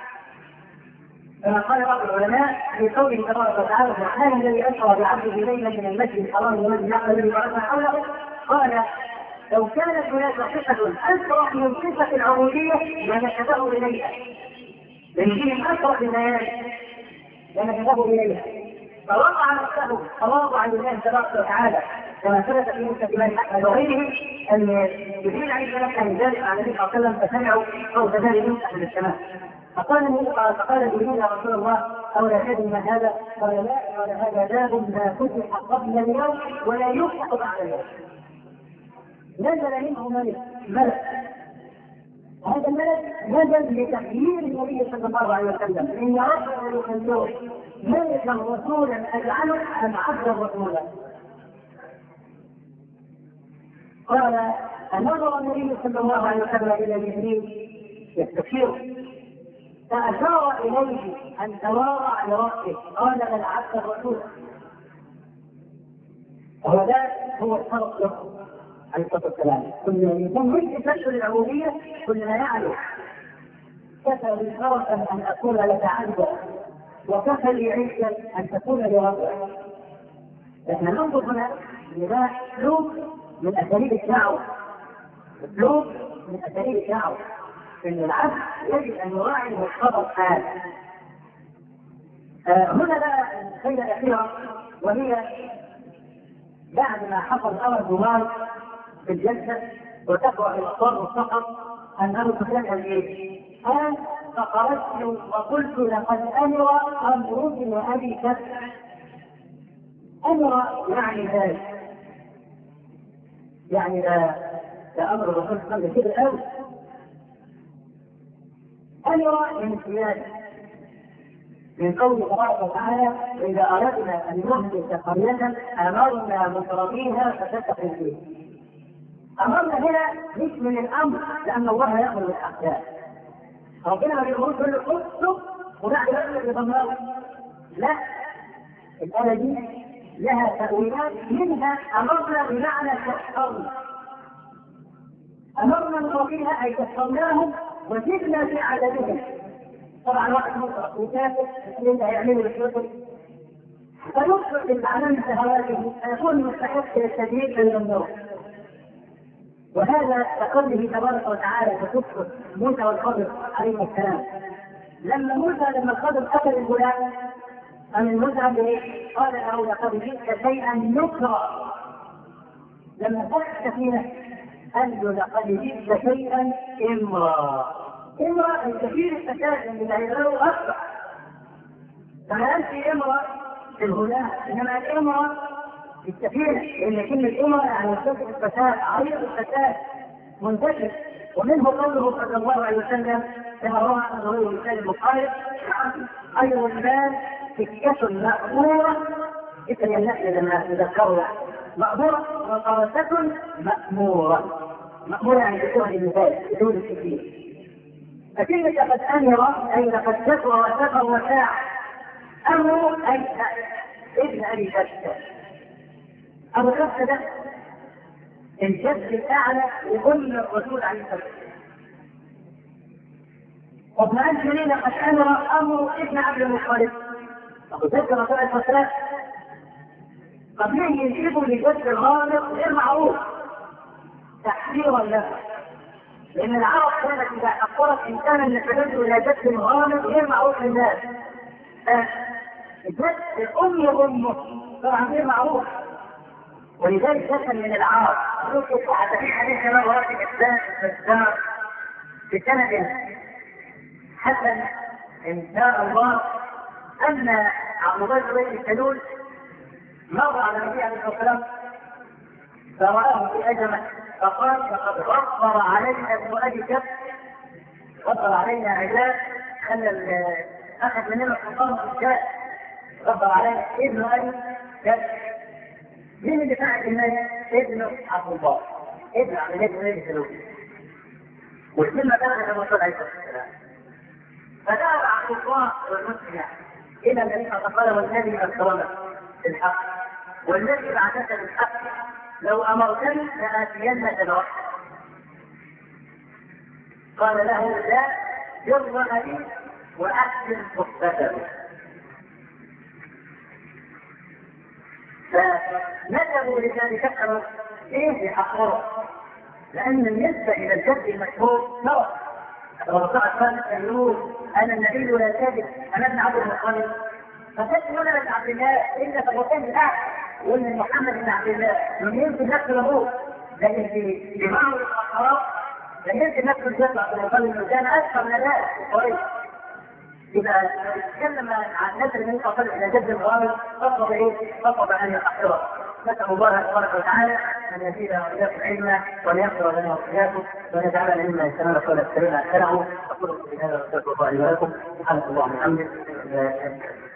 كما قال بعض العلماء في قوله تبارك وتعالى سبحان الذي أسرى بعبده ليلا من المسجد الحرام إلى المسجد الأقصى الذي باركنا حوله قال لو كانت هناك صفة أسرع من صفة العبودية لنسبه إليها لأن أسرع الليالي لنسبه إليها فوقع نفسه تواضعا لله تبارك وتعالى كما ثبت في مسلم احمد وغيره ان جبريل عليه السلام كان ذلك على النبي صلى الله عليه وسلم فسمعوا صوت ذلك يفتح من السماء فقال النبي فقال جبريل يا رسول الله او لا تدري ما هذا؟ قال لا قال هذا باب ما فتح قبل اليوم ولا يفتح بعد اليوم. نزل منه ملك ملك هذا الملك نزل لتخيير النبي صلى الله عليه وسلم ان ربنا يخلوه ملكا رسولا اجعله ام عبدا رسولا. قال فنظر النبي صلى الله عليه وسلم الى جبريل يستشيره فاشار اليه ان تواضع لربه قال بل عبد الرسول. وهذا هو الفرق له عليه الصلاه والسلام. كل الانسان مش يفشل العبوديه كلنا يعرف كفى لي شرفا ان اكون لك عبدا وكفى لي عزا ان تكون لربك. احنا ننظر هنا لذا اسلوب من اساليب الدعوه اسلوب من اساليب الدعوه ان العبد يجب ان يراعي مقتضى الحال. آه هنا بقى الخيله الاخيره وهي بعد ما حصل امر جمال في الجلسه وتقع الاصوات والسقط ان ابو سفيان قال ايه؟ قال فخرجت وقلت لقد امر امر ابن ابي بكر. امر يعني ذلك، يعني ده ده امر الرسول صلى الله عليه وسلم كده قوي. امر من سياده من قوله تبارك وتعالى اذا اردنا ان نهلك قريه امرنا مترفيها ففتحوا فيه. امرنا هنا مش من الامر لان الله يامر بالاحكام. ربنا ما بيقولش كل اكتب وبعد ذلك يضمنه. لا، الايه دي لها تاويلات، منها امرنا بمعنى تحصرنا. امرنا نترفيها اي تحصرناهم وزدنا في عددهم. طبعا واحد مطلق وكافر اللي هيعملوا الحكم فيطلق المعنى من شهواته فيكون مستحق للتدريب للممنوع. وهذا كقوله تبارك وتعالى في قصه موسى والخضر عليه السلام. لما موسى لما الخضر قتل الغلام قال المذهب ايه؟ قال له لقد جئت شيئا نكرا. لما فتح السفينه قال له لقد جئت شيئا امرا. امرا الكثير الفساد اللي هيغيره اكثر. فما قالش امرا في الغلام انما قال امرا في السفينه، لان كلمه امرا يعني منتشر الفساد، عريض الفساد منتشر. ومنه قوله صلى الله عليه وسلم كما روى عنه الرسول البخاري خير الناس سكه مأموره. اسم النحل لما تذكروا مأموره وقرصه مأموره. مأموره يعني بشهر المثال بدون التكليف. فكلمة لقد أمر أي لقد كفر وكفر وساع. أمر أي ابن أبي بكر. أبو بكر ده الجد الأعلى لكل الرسول عليه الصلاة والسلام. وابن أنت منين لقد أمر أمر ابن عبد المطلب. أبو بكر رسول الله صلى الله عليه وسلم قد يجيبوا لجد الغامض غير معروف تحذيرا له. لأن العرب كانت إذا حقرت إنسانا نسبته إلى جد غامض غير معروف للناس. جد الأم وأمه طبعا غير معروف، ولذلك دخل من العرب يوسف حتى حديث كما ورد في الإسلام الدار في سنة حسن إن شاء الله أن عبد الله بن سلول مر على النبي عليه الصلاة والسلام فرآه في أجمل فقال لقد غفر علينا ابن ابي كبش، غفر علينا عباد، خلى اخذ مننا السلطان والشاء، غفر علينا ابن ابي كبش. مين اللي فعل الناس؟ ابن عبد الله، ابن عبد الله بن ابي سلول. والكلمه كانت الرسول عليه الصلاه والسلام. فذهب عبد الله والمسلم الى النبي صلى الله عليه وسلم والنبي اكرمه بالحق، والذي بعثك بالحق لو امرتني لاتينك الوقت. قال له لا جر لي واحسن صحبته. فنسبوا لذلك فكروا ايه يحقره، لان بالنسبه الى الجد المشهور نوع الرسول قال يقول انا النبي لا كاذب انا ابن عبد المطلب. فكيف يقول ابن عبد الله الا فالرسول بتاعك وان محمد بن عبد الله من يمكن نفس الابوه، لكن في جماعه الاخرى لا يمكن نفس الجد انه كان اكثر من ذلك قريب. اذا تكلم عن نسل من قبل الى جد الغالب فقط ايه؟ فقط ان يحقره. نسال الله تبارك وتعالى ان يزيدنا واياكم علما وليغفر لنا واياكم ونجعلنا مما يستمعون قول السلام على اقول بهذا واستغفر الله لي ولكم. سبحانك اللهم وبحمدك.